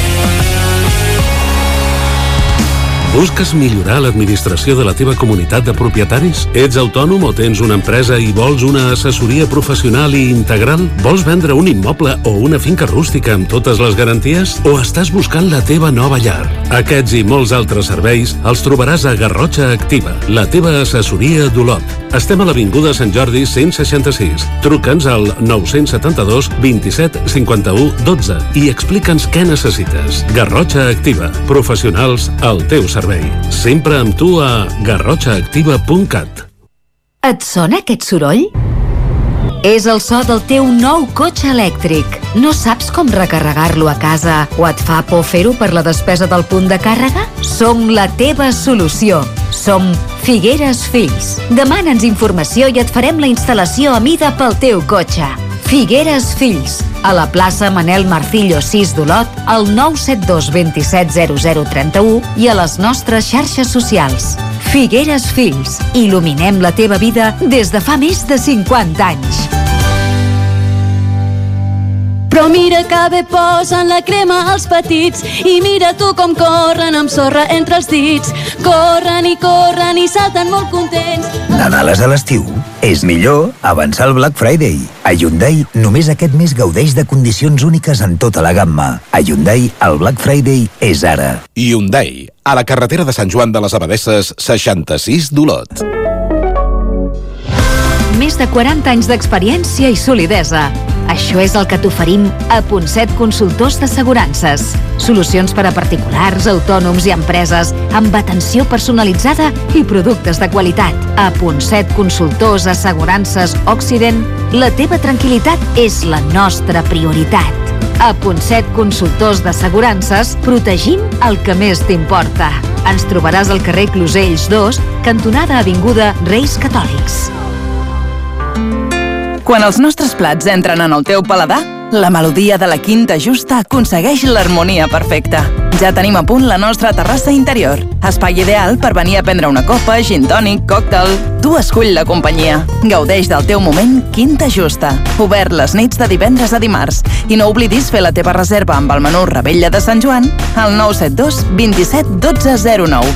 Busques millorar l'administració de la teva comunitat de propietaris? Ets autònom o tens una empresa i vols una assessoria professional i integral? Vols vendre un immoble o una finca rústica amb totes les garanties? O estàs buscant la teva nova llar? Aquests i molts altres serveis els trobaràs a Garrotxa Activa, la teva assessoria d'Olot. Estem a l'Avinguda Sant Jordi cent seixanta-sis. Truca'ns al nou set dos, vint-i-set, cinquanta-u, dotze i explica'ns què necessites. Garrotxa Activa, professionals al teu servei. Sempre amb tu a garrotxa activa punt cat. Et sona aquest soroll? És el so del teu nou cotxe elèctric. No saps com recarregar-lo a casa o et fa por fer-ho per la despesa del punt de càrrega? Som la teva solució. Som Figueres Fills. Demana'ns informació i et farem la instal·lació a mida pel teu cotxe. Figueres Fills, a la plaça Manel Marcillo sis d'Olot, al nou set dos, vint-i-set, zero zero, trenta-u i a les nostres xarxes socials. Figueres Fills, il·luminem la teva vida des de fa més de cinquanta anys. Però mira que bé posen la crema als petits i mira tu com corren amb sorra entre els dits. Corren i corren i salten molt contents. Nadal és a l'estiu. És millor avançar el Black Friday. A Hyundai, només aquest mes gaudeix de condicions úniques en tota la gamma. A Hyundai, el Black Friday és ara. Hyundai, a la carretera de Sant Joan de les Abadesses, seixanta-sis d'Olot. Més de quaranta anys d'experiència i solidesa. Això és el que t'oferim a Ponset Consultors d'Assegurances. Solucions per a particulars, autònoms i empreses amb atenció personalitzada i productes de qualitat. A Ponset Consultors Assegurances Occident, la teva tranquil·litat és la nostra prioritat. A Ponset Consultors d'Assegurances protegim el que més t'importa. Ens trobaràs al carrer Closells dos, cantonada Avinguda Reis Catòlics. Quan els nostres plats entren en el teu paladar, la melodia de la quinta justa aconsegueix l'harmonia perfecta. Ja tenim a punt la nostra terrassa interior. Espai ideal per venir a prendre una copa, gin tònic, còctel. Tu escull la companyia. Gaudeix del teu moment Quinta Justa. Obert les nits de divendres a dimarts. I no oblidis fer la teva reserva amb el menú Rebella de Sant Joan al nou set dos, vint-i-set, dotze, zero nou.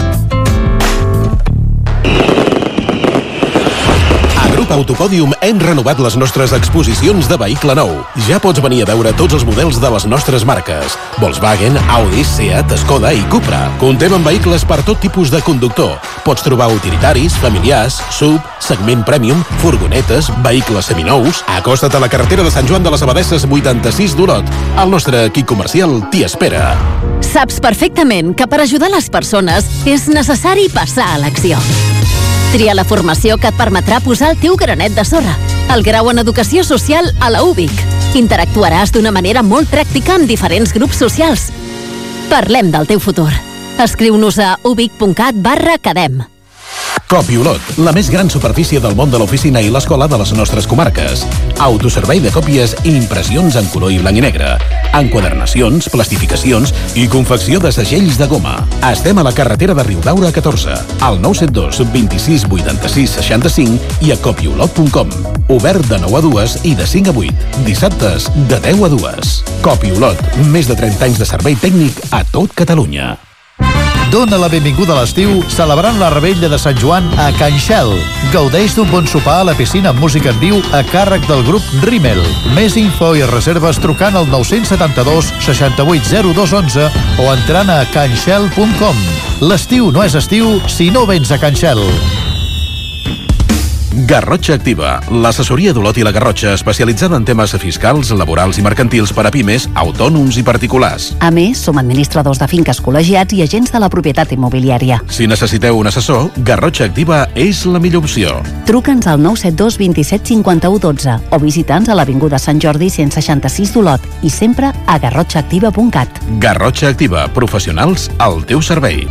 Grup Autopòdium hem renovat les nostres exposicions de vehicle nou. Ja pots venir a veure tots els models de les nostres marques. Volkswagen, Audi, Seat, Skoda i Cupra. Contem amb vehicles per tot tipus de conductor. Pots trobar utilitaris, familiars, sub, segment premium, furgonetes, vehicles seminous. Acosta't a la carretera de Sant Joan de les Abadesses vuitanta-sis d'Olot. El nostre equip comercial t'hi espera. Saps perfectament que per ajudar les persones és necessari passar a l'acció. Tria la formació que et permetrà posar el teu granet de sorra. El grau en Educació Social a la U B I C. Interactuaràs d'una manera molt pràctica amb diferents grups socials. Parlem del teu futur. Escriu-nos a ubic.cat barra academ. Copi Olot, la més gran superfície del món de l'oficina i l'escola de les nostres comarques. Autoservei de còpies i impressions en color i blanc i negre. Enquadernacions, plastificacions i confecció de segells de goma. Estem a la carretera de Riudaura catorze, al nou set dos, vint-i-sis, vuitanta-sis, seixanta-cinc i a copiolot punt com. Obert de nou a dues i de cinc a vuit. Dissabtes de deu a dues. Copi Olot, més de trenta anys de servei tècnic a tot Catalunya. dona la benvinguda a l'estiu celebrant la revetlla de Sant Joan a Can Xel. Gaudeix d'un bon sopar a la piscina amb música en viu a càrrec del grup Rimmel. Més info i reserves trucant al nou set dos, seixanta-vuit, zero dos, onze o entrant a canxel punt com. L'estiu no és estiu si no vens a Can Xel. Garrotxa Activa, l'assessoria d'Olot i la Garrotxa especialitzada en temes fiscals, laborals i mercantils per a pimes, autònoms i particulars. A més, som administradors de finques col·legiats i agents de la propietat immobiliària. Si necessiteu un assessor, Garrotxa Activa és la millor opció. Truca'ns al nou set dos, vint-i-set, cinquanta-u, dotze o visita'ns a l'Avinguda Sant Jordi cent seixanta-sis d'Olot i sempre a garrotxa activa punt cat. Garrotxa Activa, professionals al teu servei.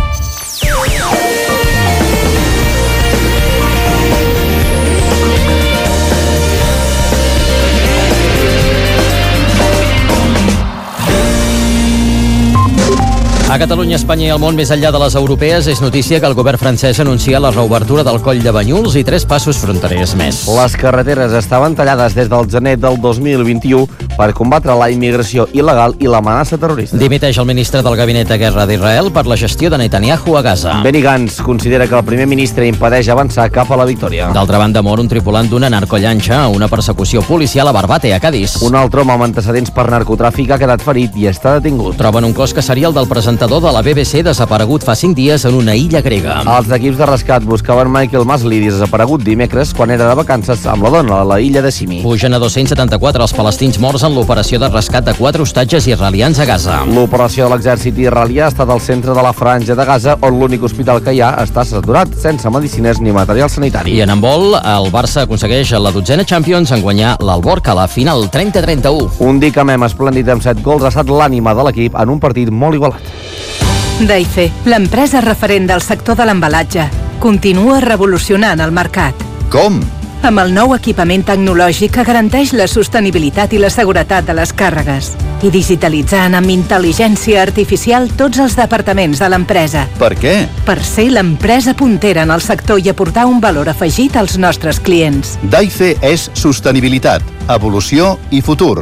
A Catalunya, Espanya i el món més enllà de les europees és notícia que el govern francès anuncia la reobertura del coll de Banyuls i tres passos fronterers més. Les carreteres estaven tallades des del gener del dos mil vint-i-u per combatre la immigració il·legal i l'amenaça terrorista. Dimiteix el ministre del Gabinet de Guerra d'Israel per la gestió de Netanyahu a Gaza. Benny Gantz considera que el primer ministre impedeix avançar cap a la victòria. D'altra banda, mor un tripulant d'una narcollanxa a una persecució policial a Barbate, a Cádiz. Un altre home amb antecedents per narcotràfic ha quedat ferit i està detingut. Troben un cos que seria el del presentador de la B B C desaparegut fa cinc dies en una illa grega. Els equips de rescat buscaven Michael Masley, desaparegut dimecres quan era de vacances amb la dona a la illa de Simi. Pugen a dos-cents setanta-quatre els palestins morts en l'operació de rescat de quatre hostatges israelians a Gaza. L'operació de l'exèrcit israelià ha estat al centre de la franja de Gaza, on l'únic hospital que hi ha està saturat, sense medicines ni material sanitari. I en handbol, el Barça aconsegueix la dotzena Champions en guanyar l'Alborca a la final trenta a trenta-u. Un Dicamem esplèndid amb set gols ha estat l'ànima de l'equip en un partit molt igualat. Daife, l'empresa referent del sector de l'embalatge, continua revolucionant el mercat. Com? Amb el nou equipament tecnològic que garanteix la sostenibilitat i la seguretat de les càrregues i digitalitzant amb intel·ligència artificial tots els departaments de l'empresa. Per què? Per ser l'empresa puntera en el sector i aportar un valor afegit als nostres clients. Daife és sostenibilitat, evolució i futur.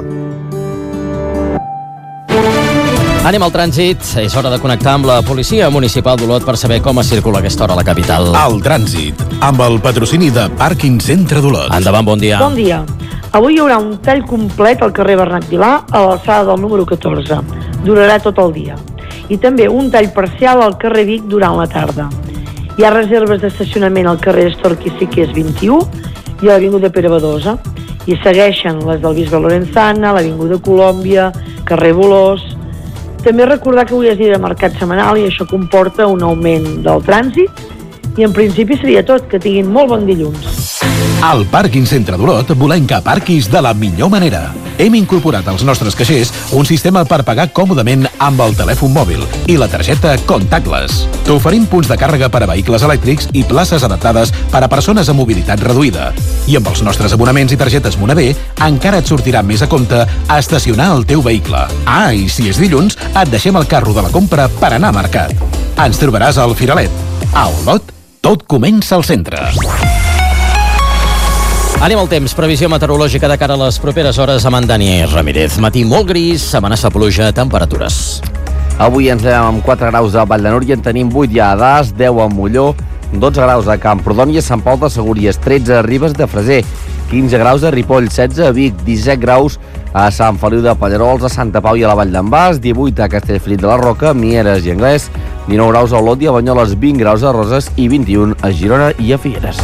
Anem al trànsit. És hora de connectar amb la policia municipal d'Olot per saber com es circula a aquesta hora a la capital. El trànsit, amb el patrocini de Pàrquing Centre d'Olot. Endavant, bon dia. Bon dia. Avui hi haurà un tall complet al carrer Bernat Vilà a l'alçada del número catorze. Durarà tot el dia. I també un tall parcial al carrer Vic durant la tarda. Hi ha reserves d'estacionament al carrer Estorqui Siqués vint-i-u i a l'avinguda Pere Badosa. I segueixen les del Bisbe Lorenzana, l'avinguda Colòmbia, carrer Bolós. També recordar que avui és dia de mercat setmanal i això comporta un augment del trànsit i en principi seria tot. Que tinguin molt bon dilluns. Al Pàrquing Centre d'Olot volem que aparquis de la millor manera. Hem incorporat als nostres caixers un sistema per pagar còmodament amb el telèfon mòbil i la targeta contactless. T'oferim punts de càrrega per a vehicles elèctrics i places adaptades per a persones amb mobilitat reduïda. I amb els nostres abonaments i targetes Monavé encara et sortirà més a compte a estacionar el teu vehicle. Ah, i si és dilluns, et deixem el carro de la compra per anar a mercat. Ens trobaràs al Firalet. A Olot, tot comença al centre. Anem al temps. Previsió meteorològica de cara a les properes hores amb en Dani Ramírez. Matí molt gris, amenaça pluja, temperatures. Avui ens llevem amb quatre graus a Vall de Núria, en tenim vuit ja a Das, deu a Molló, dotze graus a Camprodon i a Sant Pau de Segúries, tretze a Ribes de Freser, quinze graus a Ripoll, setze a Vic, disset graus a Sant Feliu de Pallerols, a Santa Pau i a la Vall d'en Bas, divuit a Castellfollit de la Roca, Mieres i Anglès, dinou graus a Olot i a Banyoles, vint graus a Roses i vint-i-un a Girona i a Figueres.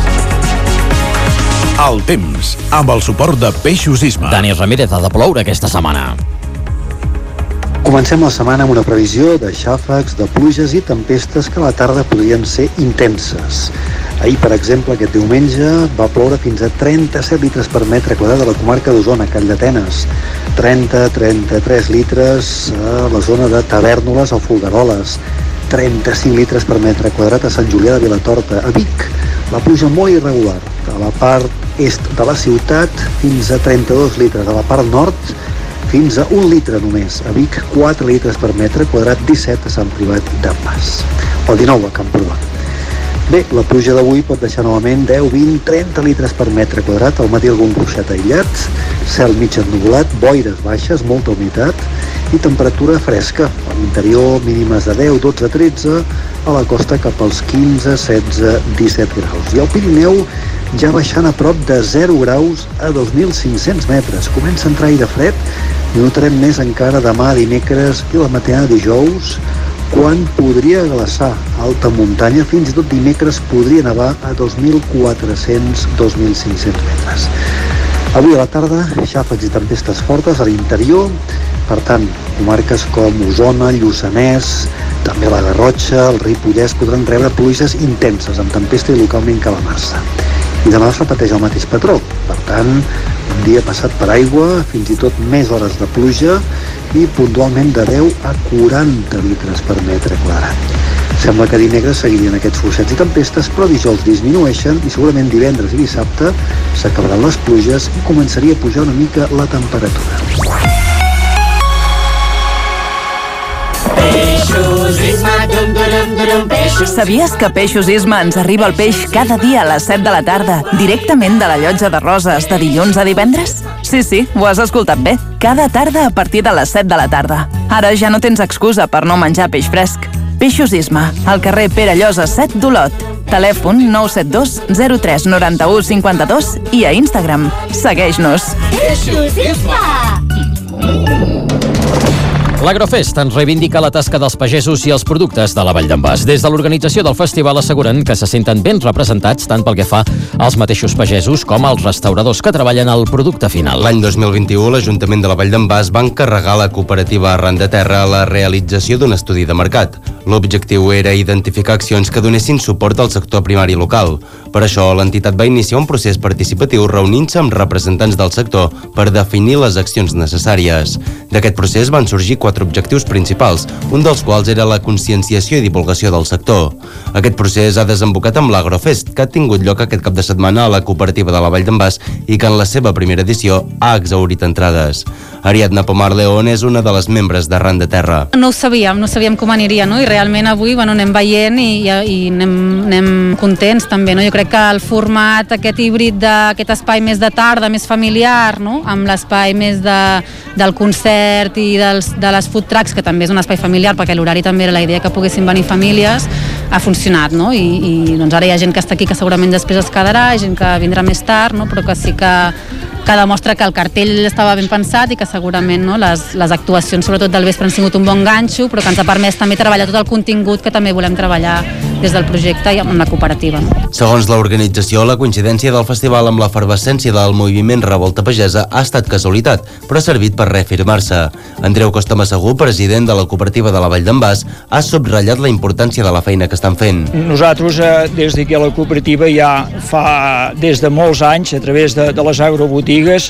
El temps, amb el suport de Peixos Isma. Dani Ramírez, ha de ploure aquesta setmana. Comencem la setmana amb una previsió de xàfecs, de pluges i tempestes que a la tarda podrien ser intenses. Ahir, per exemple, aquest diumenge va ploure fins a trenta-set litres per metre quadrat a la comarca d'Osona, Calldetenes, trenta a trenta-tres litres a la zona de Tavèrnoles o Folgueroles, trenta-cinc litres per metre quadrat a Sant Julià de Vilatorta. A Vic, la pluja molt irregular, a la part est de la ciutat fins a trenta-dos litres, a la part nord fins a un litre només. A Vic, quatre litres per metre quadrat, disset a Sant Privat de Pas. El dinou a Camprodon. Bé, la pluja d'avui pot deixar novament deu, vint, trenta litres per metre quadrat, al matí algun ruixat aïllat, cel mig ennuvolat, boires baixes, molta humitat i temperatura fresca. A l'interior mínimes de deu, dotze, tretze, a la costa cap als quinze, setze, disset graus. I al Pirineu ja baixant a prop de zero graus a dos mil cinc-cents metres. Comença a entrar aire fred i notarem més encara demà dimecres i la matinada dijous, quan podria glaçar alta muntanya, fins i tot dimecres podria nevar a dos mil quatre-cents a dos mil cinc-cents metres. Avui a la tarda, xàfecs i tempestes fortes a l'interior, per tant, comarques com Osona, Lluçanès, també la Garrotxa, el Ripollès podran rebre pluges intenses, amb tempesta i localment calamarsa. I demà es repeteix el mateix patró, per tant, un dia passat per aigua, fins i tot més hores de pluja i puntualment de deu a quaranta litres per metre quadrat. Sembla que dimecres seguirien aquests fluixets i tempestes, però dijous disminueixen i segurament divendres i dissabte s'acabaran les pluges i començaria a pujar una mica la temperatura. Sabies que Peixos Isma ens arriba el peix cada dia a les set de la tarda, directament de la llotja de Roses, de dilluns a divendres? Sí, sí, ho has escoltat bé. Cada tarda a partir de les set de la tarda. Ara ja no tens excusa per no menjar peix fresc. Peixos Isma, al carrer Pere Llosa set d'Olot. Telèfon nou set dos zero tres nou u cinc dos i a Instagram. Segueix-nos. Peixos Isma! L'Agrofest ens reivindica la tasca dels pagesos i els productes de la Vall d'en Bas. Des de l'organització del festival asseguren que se senten ben representats tant pel que fa als mateixos pagesos com als restauradors que treballen al producte final. L'any dos mil vint-i-u, l'Ajuntament de la Vall d'en Bas va encarregar a la cooperativa Arran de Terra la realització d'un estudi de mercat. L'objectiu era identificar accions que donessin suport al sector primari local. Per això, l'entitat va iniciar un procés participatiu reunint-se amb representants del sector per definir les accions necessàries. D'aquest procés van sorgir quatre objectius principals, un dels quals era la conscienciació i divulgació del sector. Aquest procés ha desembocat amb l'Agrofest, que ha tingut lloc aquest cap de setmana a la cooperativa de la Vall d'en Bas i que en la seva primera edició ha exhaurit entrades. Ariadna Pomar León és una de les membres d'Arran de Terra. No ho sabíem, no sabíem com aniria, no? I realment avui bueno, anem veient i, i anem, anem contents també, no? Jo crec que el format, aquest híbrid d'aquest espai més de tarda, més familiar, no? Amb l'espai més de, del concert i dels, de les food trucks, que també és un espai familiar, perquè l'horari també era la idea que poguessin venir famílies, ha funcionat, no? I, i doncs ara hi ha gent que està aquí que segurament després es quedarà, hi ha gent que vindrà més tard, no? Però que sí que que demostra que el cartell estava ben pensat i que segurament no, les, les actuacions, sobretot del vespre, han sigut un bon ganxo, però que ens ha permès també treballar tot el contingut que també volem treballar des del projecte i amb la cooperativa. Segons l'organització, la coincidència del festival amb l'efervescència del moviment Revolta Pagesa ha estat casualitat, però ha servit per reafirmar-se. Andreu Costa Massagú, president de la cooperativa de la Vall d'en Bas, ha subratllat la importància de la feina que estan fent. Nosaltres, eh, des d'aquí a la cooperativa, ja fa des de molts anys, a través de, de les agrobotigues,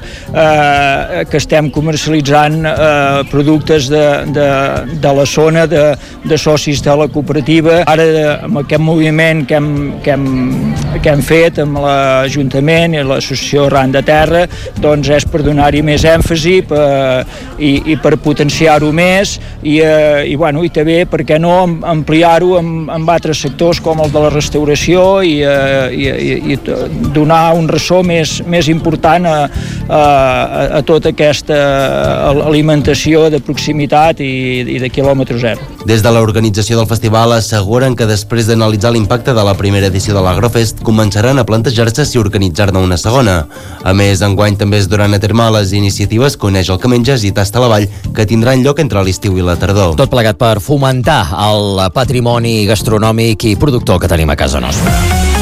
eh, que estem comercialitzant eh, productes de, de, de la zona, de, de socis de la cooperativa. Ara, de, amb aquest moviment que hem, que hem, que hem fet amb l'Ajuntament i l'associació Arran de Terra, doncs és per donar-hi més èmfasi per, i, i per potenciar-ho més i, eh, i, bueno, i també, per què no, ampliar-ho amb, amb altres sectors com el de la restauració i, eh, i, i, i donar un ressò més, més important a, a, a tota aquesta alimentació de proximitat i, i de quilòmetre zero. Des de l'organització del festival asseguren que després d'analitzar l'impacte de la primera edició de l'Agrofest començaran a plantejar-se si organitzar-ne una segona. A més, enguany també es duran a terme les iniciatives Coneix el que menges i Tasta la Vall, que tindran lloc entre l'estiu i la tardor. Tot plegat per fomentar el patrimoni gastronòmic i productor que tenim a casa nostra.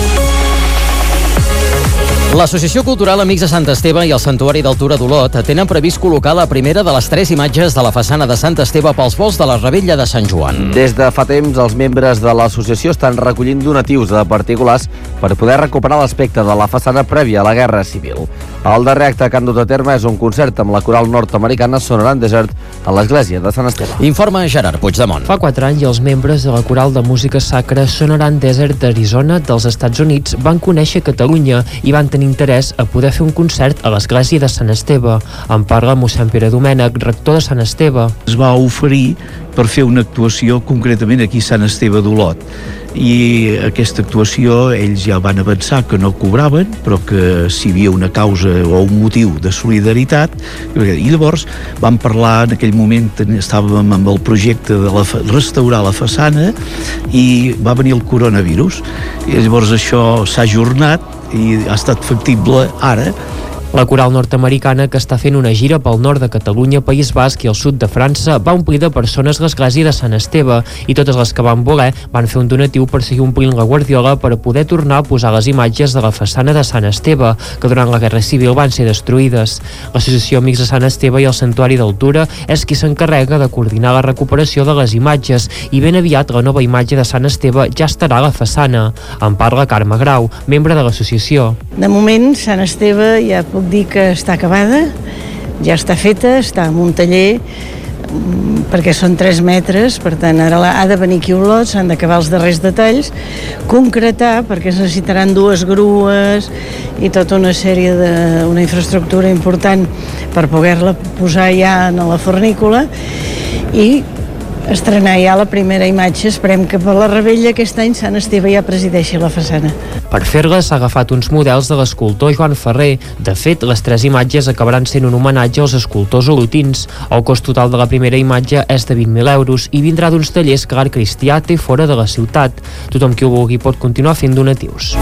L'Associació Cultural Amics de Sant Esteve i el Santuari del Tura d'Olot tenen previst col·locar la primera de les tres imatges de la façana de Sant Esteve pels volts de la Revetlla de Sant Joan. Des de fa temps, els membres de l'associació estan recollint donatius de particulars per poder recuperar l'aspecte de la façana prèvia a la Guerra Civil. El darrer acte que han dut a terme és un concert amb la coral nord-americana Sonoran Desert a l'església de Sant Esteve. Informa Gerard Puigdemont. Fa quatre anys, els membres de la coral de música sacra Sonoran Desert d'Arizona dels Estats Units van conèixer Catalunya i van tenir interès a poder fer un concert a l'església de Sant Esteve. En parla mossèn Pere Domènech, rector de Sant Esteve. Es va oferir per fer una actuació concretament aquí a Sant Esteve d'Olot i aquesta actuació ells ja van avançar que no cobraven, però que si hi havia una causa o un motiu de solidaritat, i llavors vam parlar, en aquell moment estàvem amb el projecte de la, restaurar la façana i va venir el coronavirus i llavors això s'ha ajornat i ha estat factible ara. La coral nord-americana, que està fent una gira pel nord de Catalunya, País Basc i el sud de França, va omplir de persones l'església de Sant Esteve i totes les que van voler van fer un donatiu per seguir omplint la guardiola per a poder tornar a posar les imatges de la façana de Sant Esteve, que durant la Guerra Civil van ser destruïdes. L'Associació Amics de Sant Esteve i el Santuari d'Altura és qui s'encarrega de coordinar la recuperació de les imatges i ben aviat la nova imatge de Sant Esteve ja estarà a la façana. En parla Carme Grau, membre de l'associació. De moment, Sant Esteve ja puc dir que està acabada, ja està feta, està en un taller, perquè són tres metres, per tant ara ha de venir aquí un lot, s'han d'acabar els darrers detalls, concretar, perquè es necessitaran dues grues i tota una sèrie de, una infraestructura important per poder-la posar ja en la fornícula i estrenar ja la primera imatge. Esperem que per la Rebella aquest any Sant Esteve ja presideixi la façana. Per fer-la s'ha agafat uns models de l'escultor Joan Ferrer. De fet, les tres imatges acabaran sent un homenatge als escultors olotins. El cost total de la primera imatge és de vint mil euros i vindrà d'uns tallers que l'Art Cristià té fora de la ciutat. Tothom qui ho vulgui pot continuar fent donatius.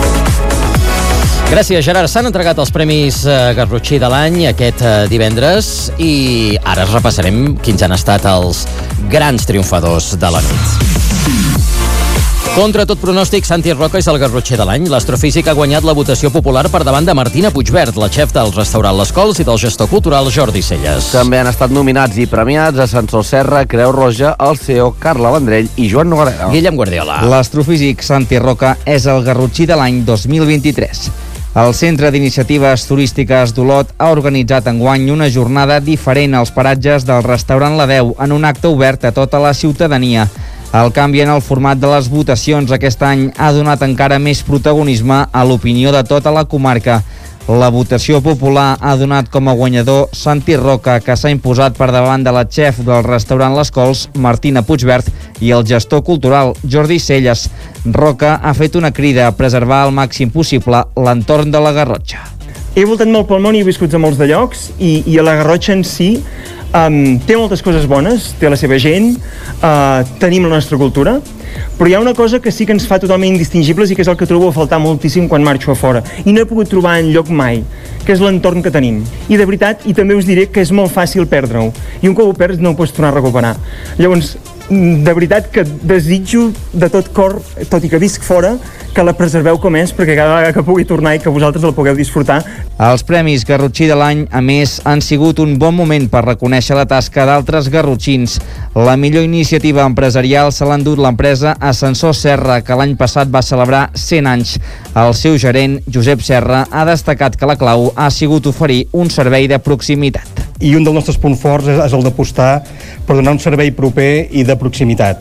Gràcies, Gerard. S'han entregat els Premis Garrotxí de l'any aquest divendres i ara repassarem quins han estat els grans triomfadors de la nit. Contra tot pronòstic, Santi Roca és el garrotxer de l'any. L'astrofísic ha guanyat la votació popular per davant de Martina Puigvert, la xef del restaurant Les Cols, i del gestor cultural Jordi Celles. També han estat nominats i premiats Ascensor Serra, Creu Roja, el C E O Carla Vendrell i Joan Noguera. Guillem Guardiola. L'astrofísic Santi Roca és el garrotxí de l'any dos mil vint-i-tres. El Centre d'Iniciatives Turístiques d'Olot ha organitzat enguany una jornada diferent als paratges del restaurant La Deu en un acte obert a tota la ciutadania. El canvi en el format de les votacions aquest any ha donat encara més protagonisme a l'opinió de tota la comarca. La votació popular ha donat com a guanyador Santi Roca, que s'ha imposat per davant de la xef del restaurant Les Cols, Martina Puigvert, i el gestor cultural, Jordi Celles. Roca ha fet una crida a preservar al màxim possible l'entorn de la Garrotxa. He voltat molt pel món i he viscut a molts de llocs i, i a la Garrotxa en si um, té moltes coses bones, té la seva gent, uh, tenim la nostra cultura, però hi ha una cosa que sí que ens fa totalment indistingibles i que és el que trobo a faltar moltíssim quan marxo a fora i no he pogut trobar enlloc mai, que és l'entorn que tenim. I de veritat, i també us diré que és molt fàcil perdre-ho i un cop ho perds no ho pots tornar a recuperar. Llavors, de veritat que desitjo de tot cor, tot i que visc fora, que la preserveu com és, perquè cada vegada que pugui tornar i que vosaltres la pugueu disfrutar. Els Premis Garrotxí de l'any, a més, han sigut un bon moment per reconèixer la tasca d'altres garrotxins. La millor iniciativa empresarial se l'ha endut l'empresa Ascensor Serra, que l'any passat va celebrar cent anys. El seu gerent, Josep Serra, ha destacat que la clau ha sigut oferir un servei de proximitat. I un dels nostres punts forts és el d'apostar per donar un servei proper i de proximitat.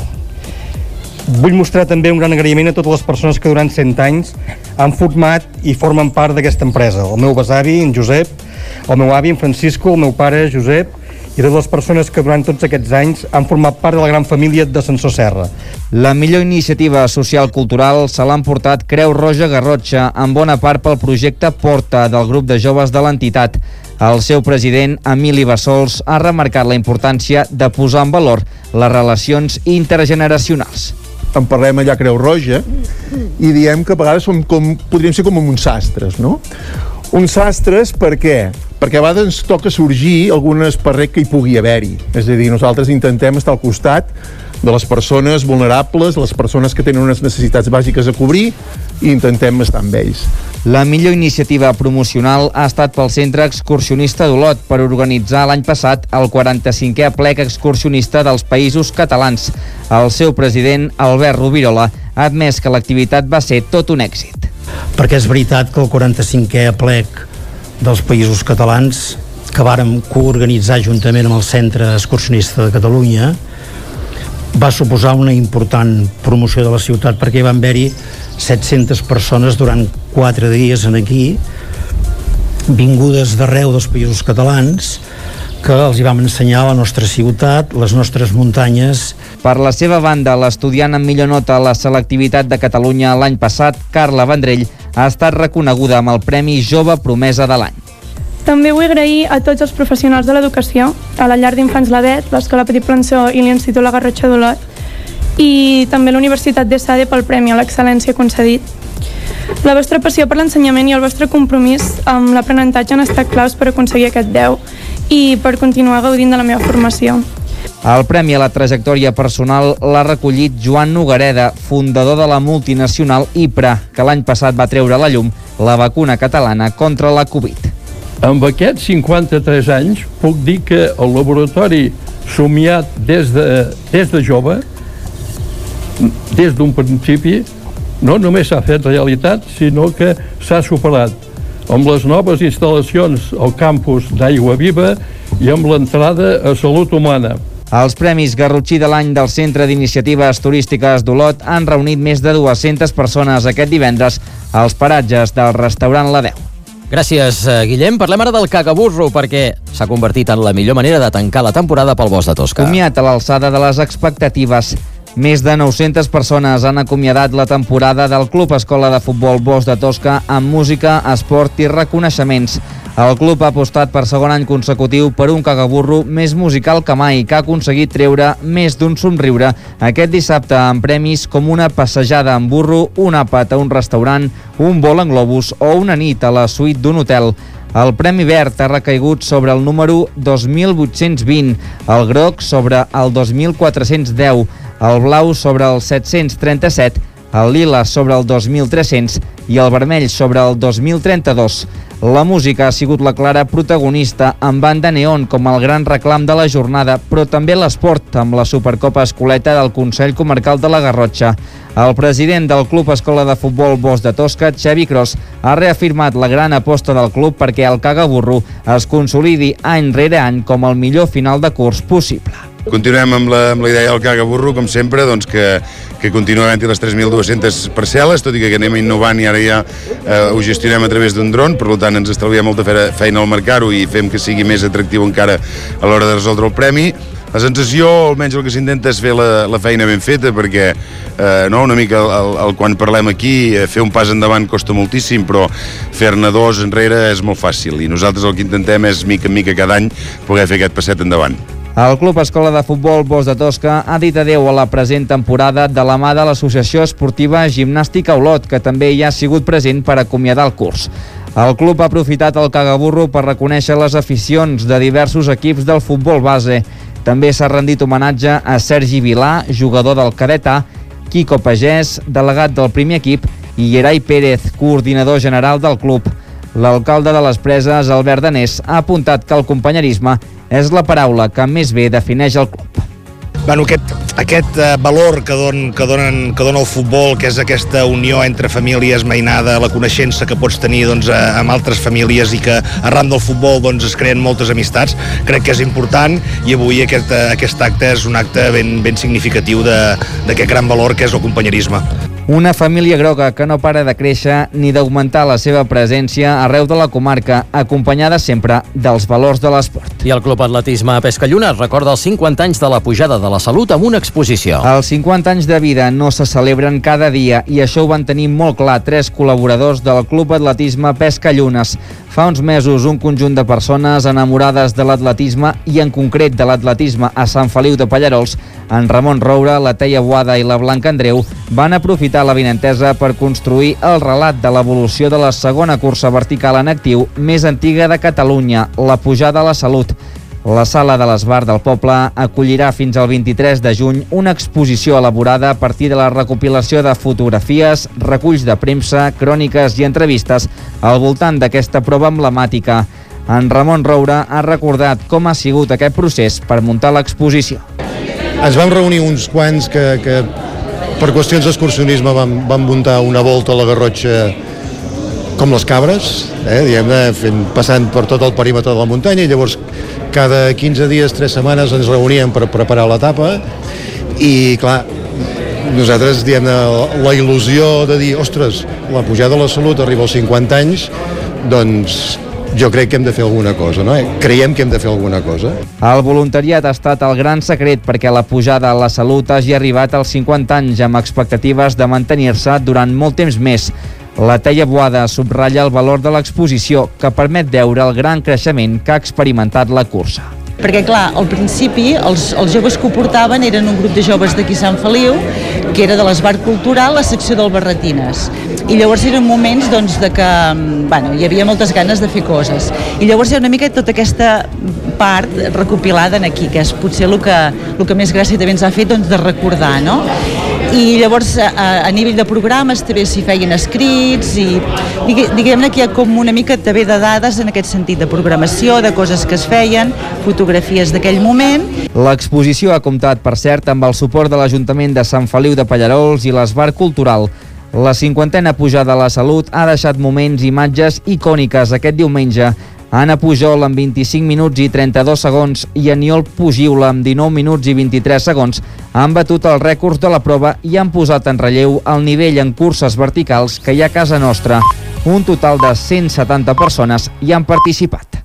Vull mostrar també un gran agraïment a totes les persones que durant cent anys han format i formen part d'aquesta empresa. El meu besavi, en Josep, el meu avi, en Francisco, el meu pare, Josep, i totes les persones que durant tots aquests anys han format part de la gran família d'Ascensor Serra. La millor iniciativa social-cultural se l'ha emportat Creu Roja Garrotxa, en bona part pel projecte Porta del grup de joves de l'entitat. El seu president, Emili Bassols, ha remarcat la importància de posar en valor les relacions intergeneracionals. En parlem allà a Creu Roja i diem que a vegades som com, podríem ser com uns sastres, no? Uns sastres per què? Perquè a vegades ens toca sorgir algun esparrec que hi pugui haver-hi. És a dir, nosaltres intentem estar al costat de les persones vulnerables, les persones que tenen unes necessitats bàsiques a cobrir, i intentem estar amb ells. La millor iniciativa promocional ha estat pel Centre Excursionista d'Olot per organitzar l'any passat el quaranta-cinquè plec excursionista dels Països Catalans. El seu president, Albert Rovirola, ha admès que l'activitat va ser tot un èxit. Perquè és veritat que el quaranta-cinquè plec dels Països Catalans, que vàrem coorganitzar juntament amb el Centre Excursionista de Catalunya, va suposar una important promoció de la ciutat, perquè hi van haver-hi set-centes persones durant quatre dies en aquí, vingudes d'arreu dels Països Catalans, que els hi vam ensenyar la nostra ciutat, les nostres muntanyes. Per la seva banda, l'estudiant amb millor nota a la selectivitat de Catalunya l'any passat, Carla Vendrell, ha estat reconeguda amb el Premi Jove Promesa de l'any. També vull agrair a tots els professionals de l'educació, a la llar d'infants l'Adet, l'Escola Petit Plançó i l'Institut La Garrotxa d'Olot, i també a la Universitat de Sade pel Premi a l'Excel·lència concedit. La vostra passió per l'ensenyament i el vostre compromís amb l'aprenentatge han estat claus per aconseguir aquest deu i per continuar gaudint de la meva formació. El Premi a la Trajectòria Personal l'ha recollit Joan Nogareda, fundador de la multinacional IPRA, que l'any passat va treure a la llum la vacuna catalana contra la Covid. Amb aquests cinquanta-tres anys puc dir que el laboratori somiat des de, des de jove, des d'un principi, no només s'ha fet realitat, sinó que s'ha superat amb les noves instal·lacions al campus d'Aigua Viva i amb l'entrada a Salut Humana. Els Premis Garrotxí de l'any del Centre d'Iniciatives Turístiques d'Olot han reunit més de dues-centes persones aquest divendres als paratges del restaurant La Deu. Gràcies, Guillem. Parlem ara del cagaburro, perquè s'ha convertit en la millor manera de tancar la temporada pel Bosc de Tosca. Comiat a l'alçada de les expectatives. Més de nou-centes persones han acomiadat la temporada del Club Escola de Futbol Bosc de Tosca amb música, esport i reconeixements. El club ha apostat per segon any consecutiu per un cagaburro més musical que mai, que ha aconseguit treure més d'un somriure aquest dissabte amb premis com una passejada en burro, un àpat a un restaurant, un vol en globus o una nit a la suite d'un hotel. El Premi Verd ha recaigut sobre el número dos mil vuit-cents vint, el groc sobre el dos mil quatre-cents deu, el blau sobre el set-cents trenta-set, el lila sobre el dos mil tres-cents i el vermell sobre el dos mil trenta-dos. La música ha sigut la clara protagonista amb banda neon com el gran reclam de la jornada, però també l'esport amb la Supercopa Escoleta del Consell Comarcal de la Garrotxa. El president del Club Escola de Futbol Bosc de Tosca, Xavi Cros, ha reafirmat la gran aposta del club perquè el cagaburro es consolidi any rere any com el millor final de curs possible. Continuem amb la, amb la idea del cagaburro, com sempre, doncs que, que continua havent-hi les tres mil dues-centes parcel·les, tot i que anem innovant i ara ja eh, ho gestionem a través d'un dron, per tant ens estalvia molta feina al marcar-ho i fem que sigui més atractiu encara a l'hora de resoldre el premi. La sensació, almenys el que s'intenta, és fer la, la feina ben feta, perquè eh, no, una mica el, el, el, quan parlem aquí, eh, fer un pas endavant costa moltíssim, però fer-ne dos enrere és molt fàcil, i nosaltres el que intentem és, mica en mica, cada any, poder fer aquest passet endavant. El Club Escola de Futbol Bosc de Tosca ha dit adeu a la present temporada de la mà de l'Associació Esportiva Gimnàstica Olot, que també hi ha sigut present per acomiadar el curs. El club ha aprofitat el cagaburro per reconèixer les aficions de diversos equips del futbol base. També s'ha rendit homenatge a Sergi Vilà, jugador del cadet A, Quico Pagès, delegat del primer equip, i Gerai Pérez, coordinador general del club. L'alcalde de les Preses, Albert Danés, ha apuntat que el companyerisme és la paraula que més bé defineix el club. Bueno, aquest, aquest eh, valor que, don, que, donen, que dona el futbol, que és aquesta unió entre famílies mainada, la coneixença que pots tenir doncs, eh, amb altres famílies i que arran del futbol doncs, es creen moltes amistats, crec que és important, i avui aquest, aquest acte és un acte ben, ben significatiu d'aquest gran valor que és el companyerisme. Una família groga que no para de créixer ni d'augmentar la seva presència arreu de la comarca, acompanyada sempre dels valors de l'esport. I el Club Atletisme Pescalluna recorda els cinquanta anys de la pujada de la salut amb una exposició. Els cinquanta anys de vida no se celebren cada dia, i això ho van tenir molt clar tres col·laboradors del Club Atletisme Pescallunes. Fa uns mesos, un conjunt de persones enamorades de l'atletisme, i en concret de l'atletisme a Sant Feliu de Pallarols, en Ramon Roura, la Teia Boada i la Blanca Andreu, van aprofitar la vinentesa per construir el relat de l'evolució de la segona cursa vertical en actiu més antiga de Catalunya, la Pujada a la Salut. La Sala de l'Esbar del Poble acollirà fins al vint-i-tres de juny una exposició elaborada a partir de la recopilació de fotografies, reculls de premsa, cròniques i entrevistes al voltant d'aquesta prova emblemàtica. En Ramon Roura ha recordat com ha sigut aquest procés per muntar l'exposició. Ens vam reunir uns quants que, que per qüestions d'excursionisme vam, vam muntar una volta a la Garrotxa com les cabres, eh, diguem-ne, fent, passant per tot el perímetre de la muntanya, i llavors cada quinze dies, tres setmanes ens reuníem per preparar l'etapa, i clar, nosaltres, diguem-ne, la il·lusió de dir, ostres, la pujada a la Salut arriba als cinquanta anys, doncs jo crec que hem de fer alguna cosa, no? Creiem que hem de fer alguna cosa. El voluntariat ha estat el gran secret perquè la pujada a la Salut hagi arribat als cinquanta anys amb expectatives de mantenir-se durant molt temps més. La Teia Boada subratlla el valor de l'exposició que permet veure el gran creixement que ha experimentat la cursa. Perquè, clar, al principi els, els joves que ho portaven eren un grup de joves d'aquí Sant Feliu, que era de l'Esbar Cultural, la secció del Barretines. I llavors eren moments doncs, de que bueno, hi havia moltes ganes de fer coses. I llavors hi ha una mica tota aquesta part recopilada aquí, que és potser el que, el que més gràcia també ens ha fet doncs, de recordar, no? I llavors a, a nivell de programes també s'hi feien escrits i diguem-ne que hi ha com una mica també de dades en aquest sentit de programació, de coses que es feien, fotografies d'aquell moment. L'exposició ha comptat, per cert, amb el suport de l'Ajuntament de Sant Feliu de Pallarols i l'Esbar Cultural. La cinquantena pujada a la Salut ha deixat moments i imatges icòniques aquest diumenge. Anna Pujol amb vint-i-cinc minuts i trenta-dos segons i Aniol Pugiula amb dinou minuts i vint-i-tres segons han batut els rècords de la prova i han posat en relleu el nivell en curses verticals que hi ha a casa nostra. Un total de cent setanta persones hi han participat.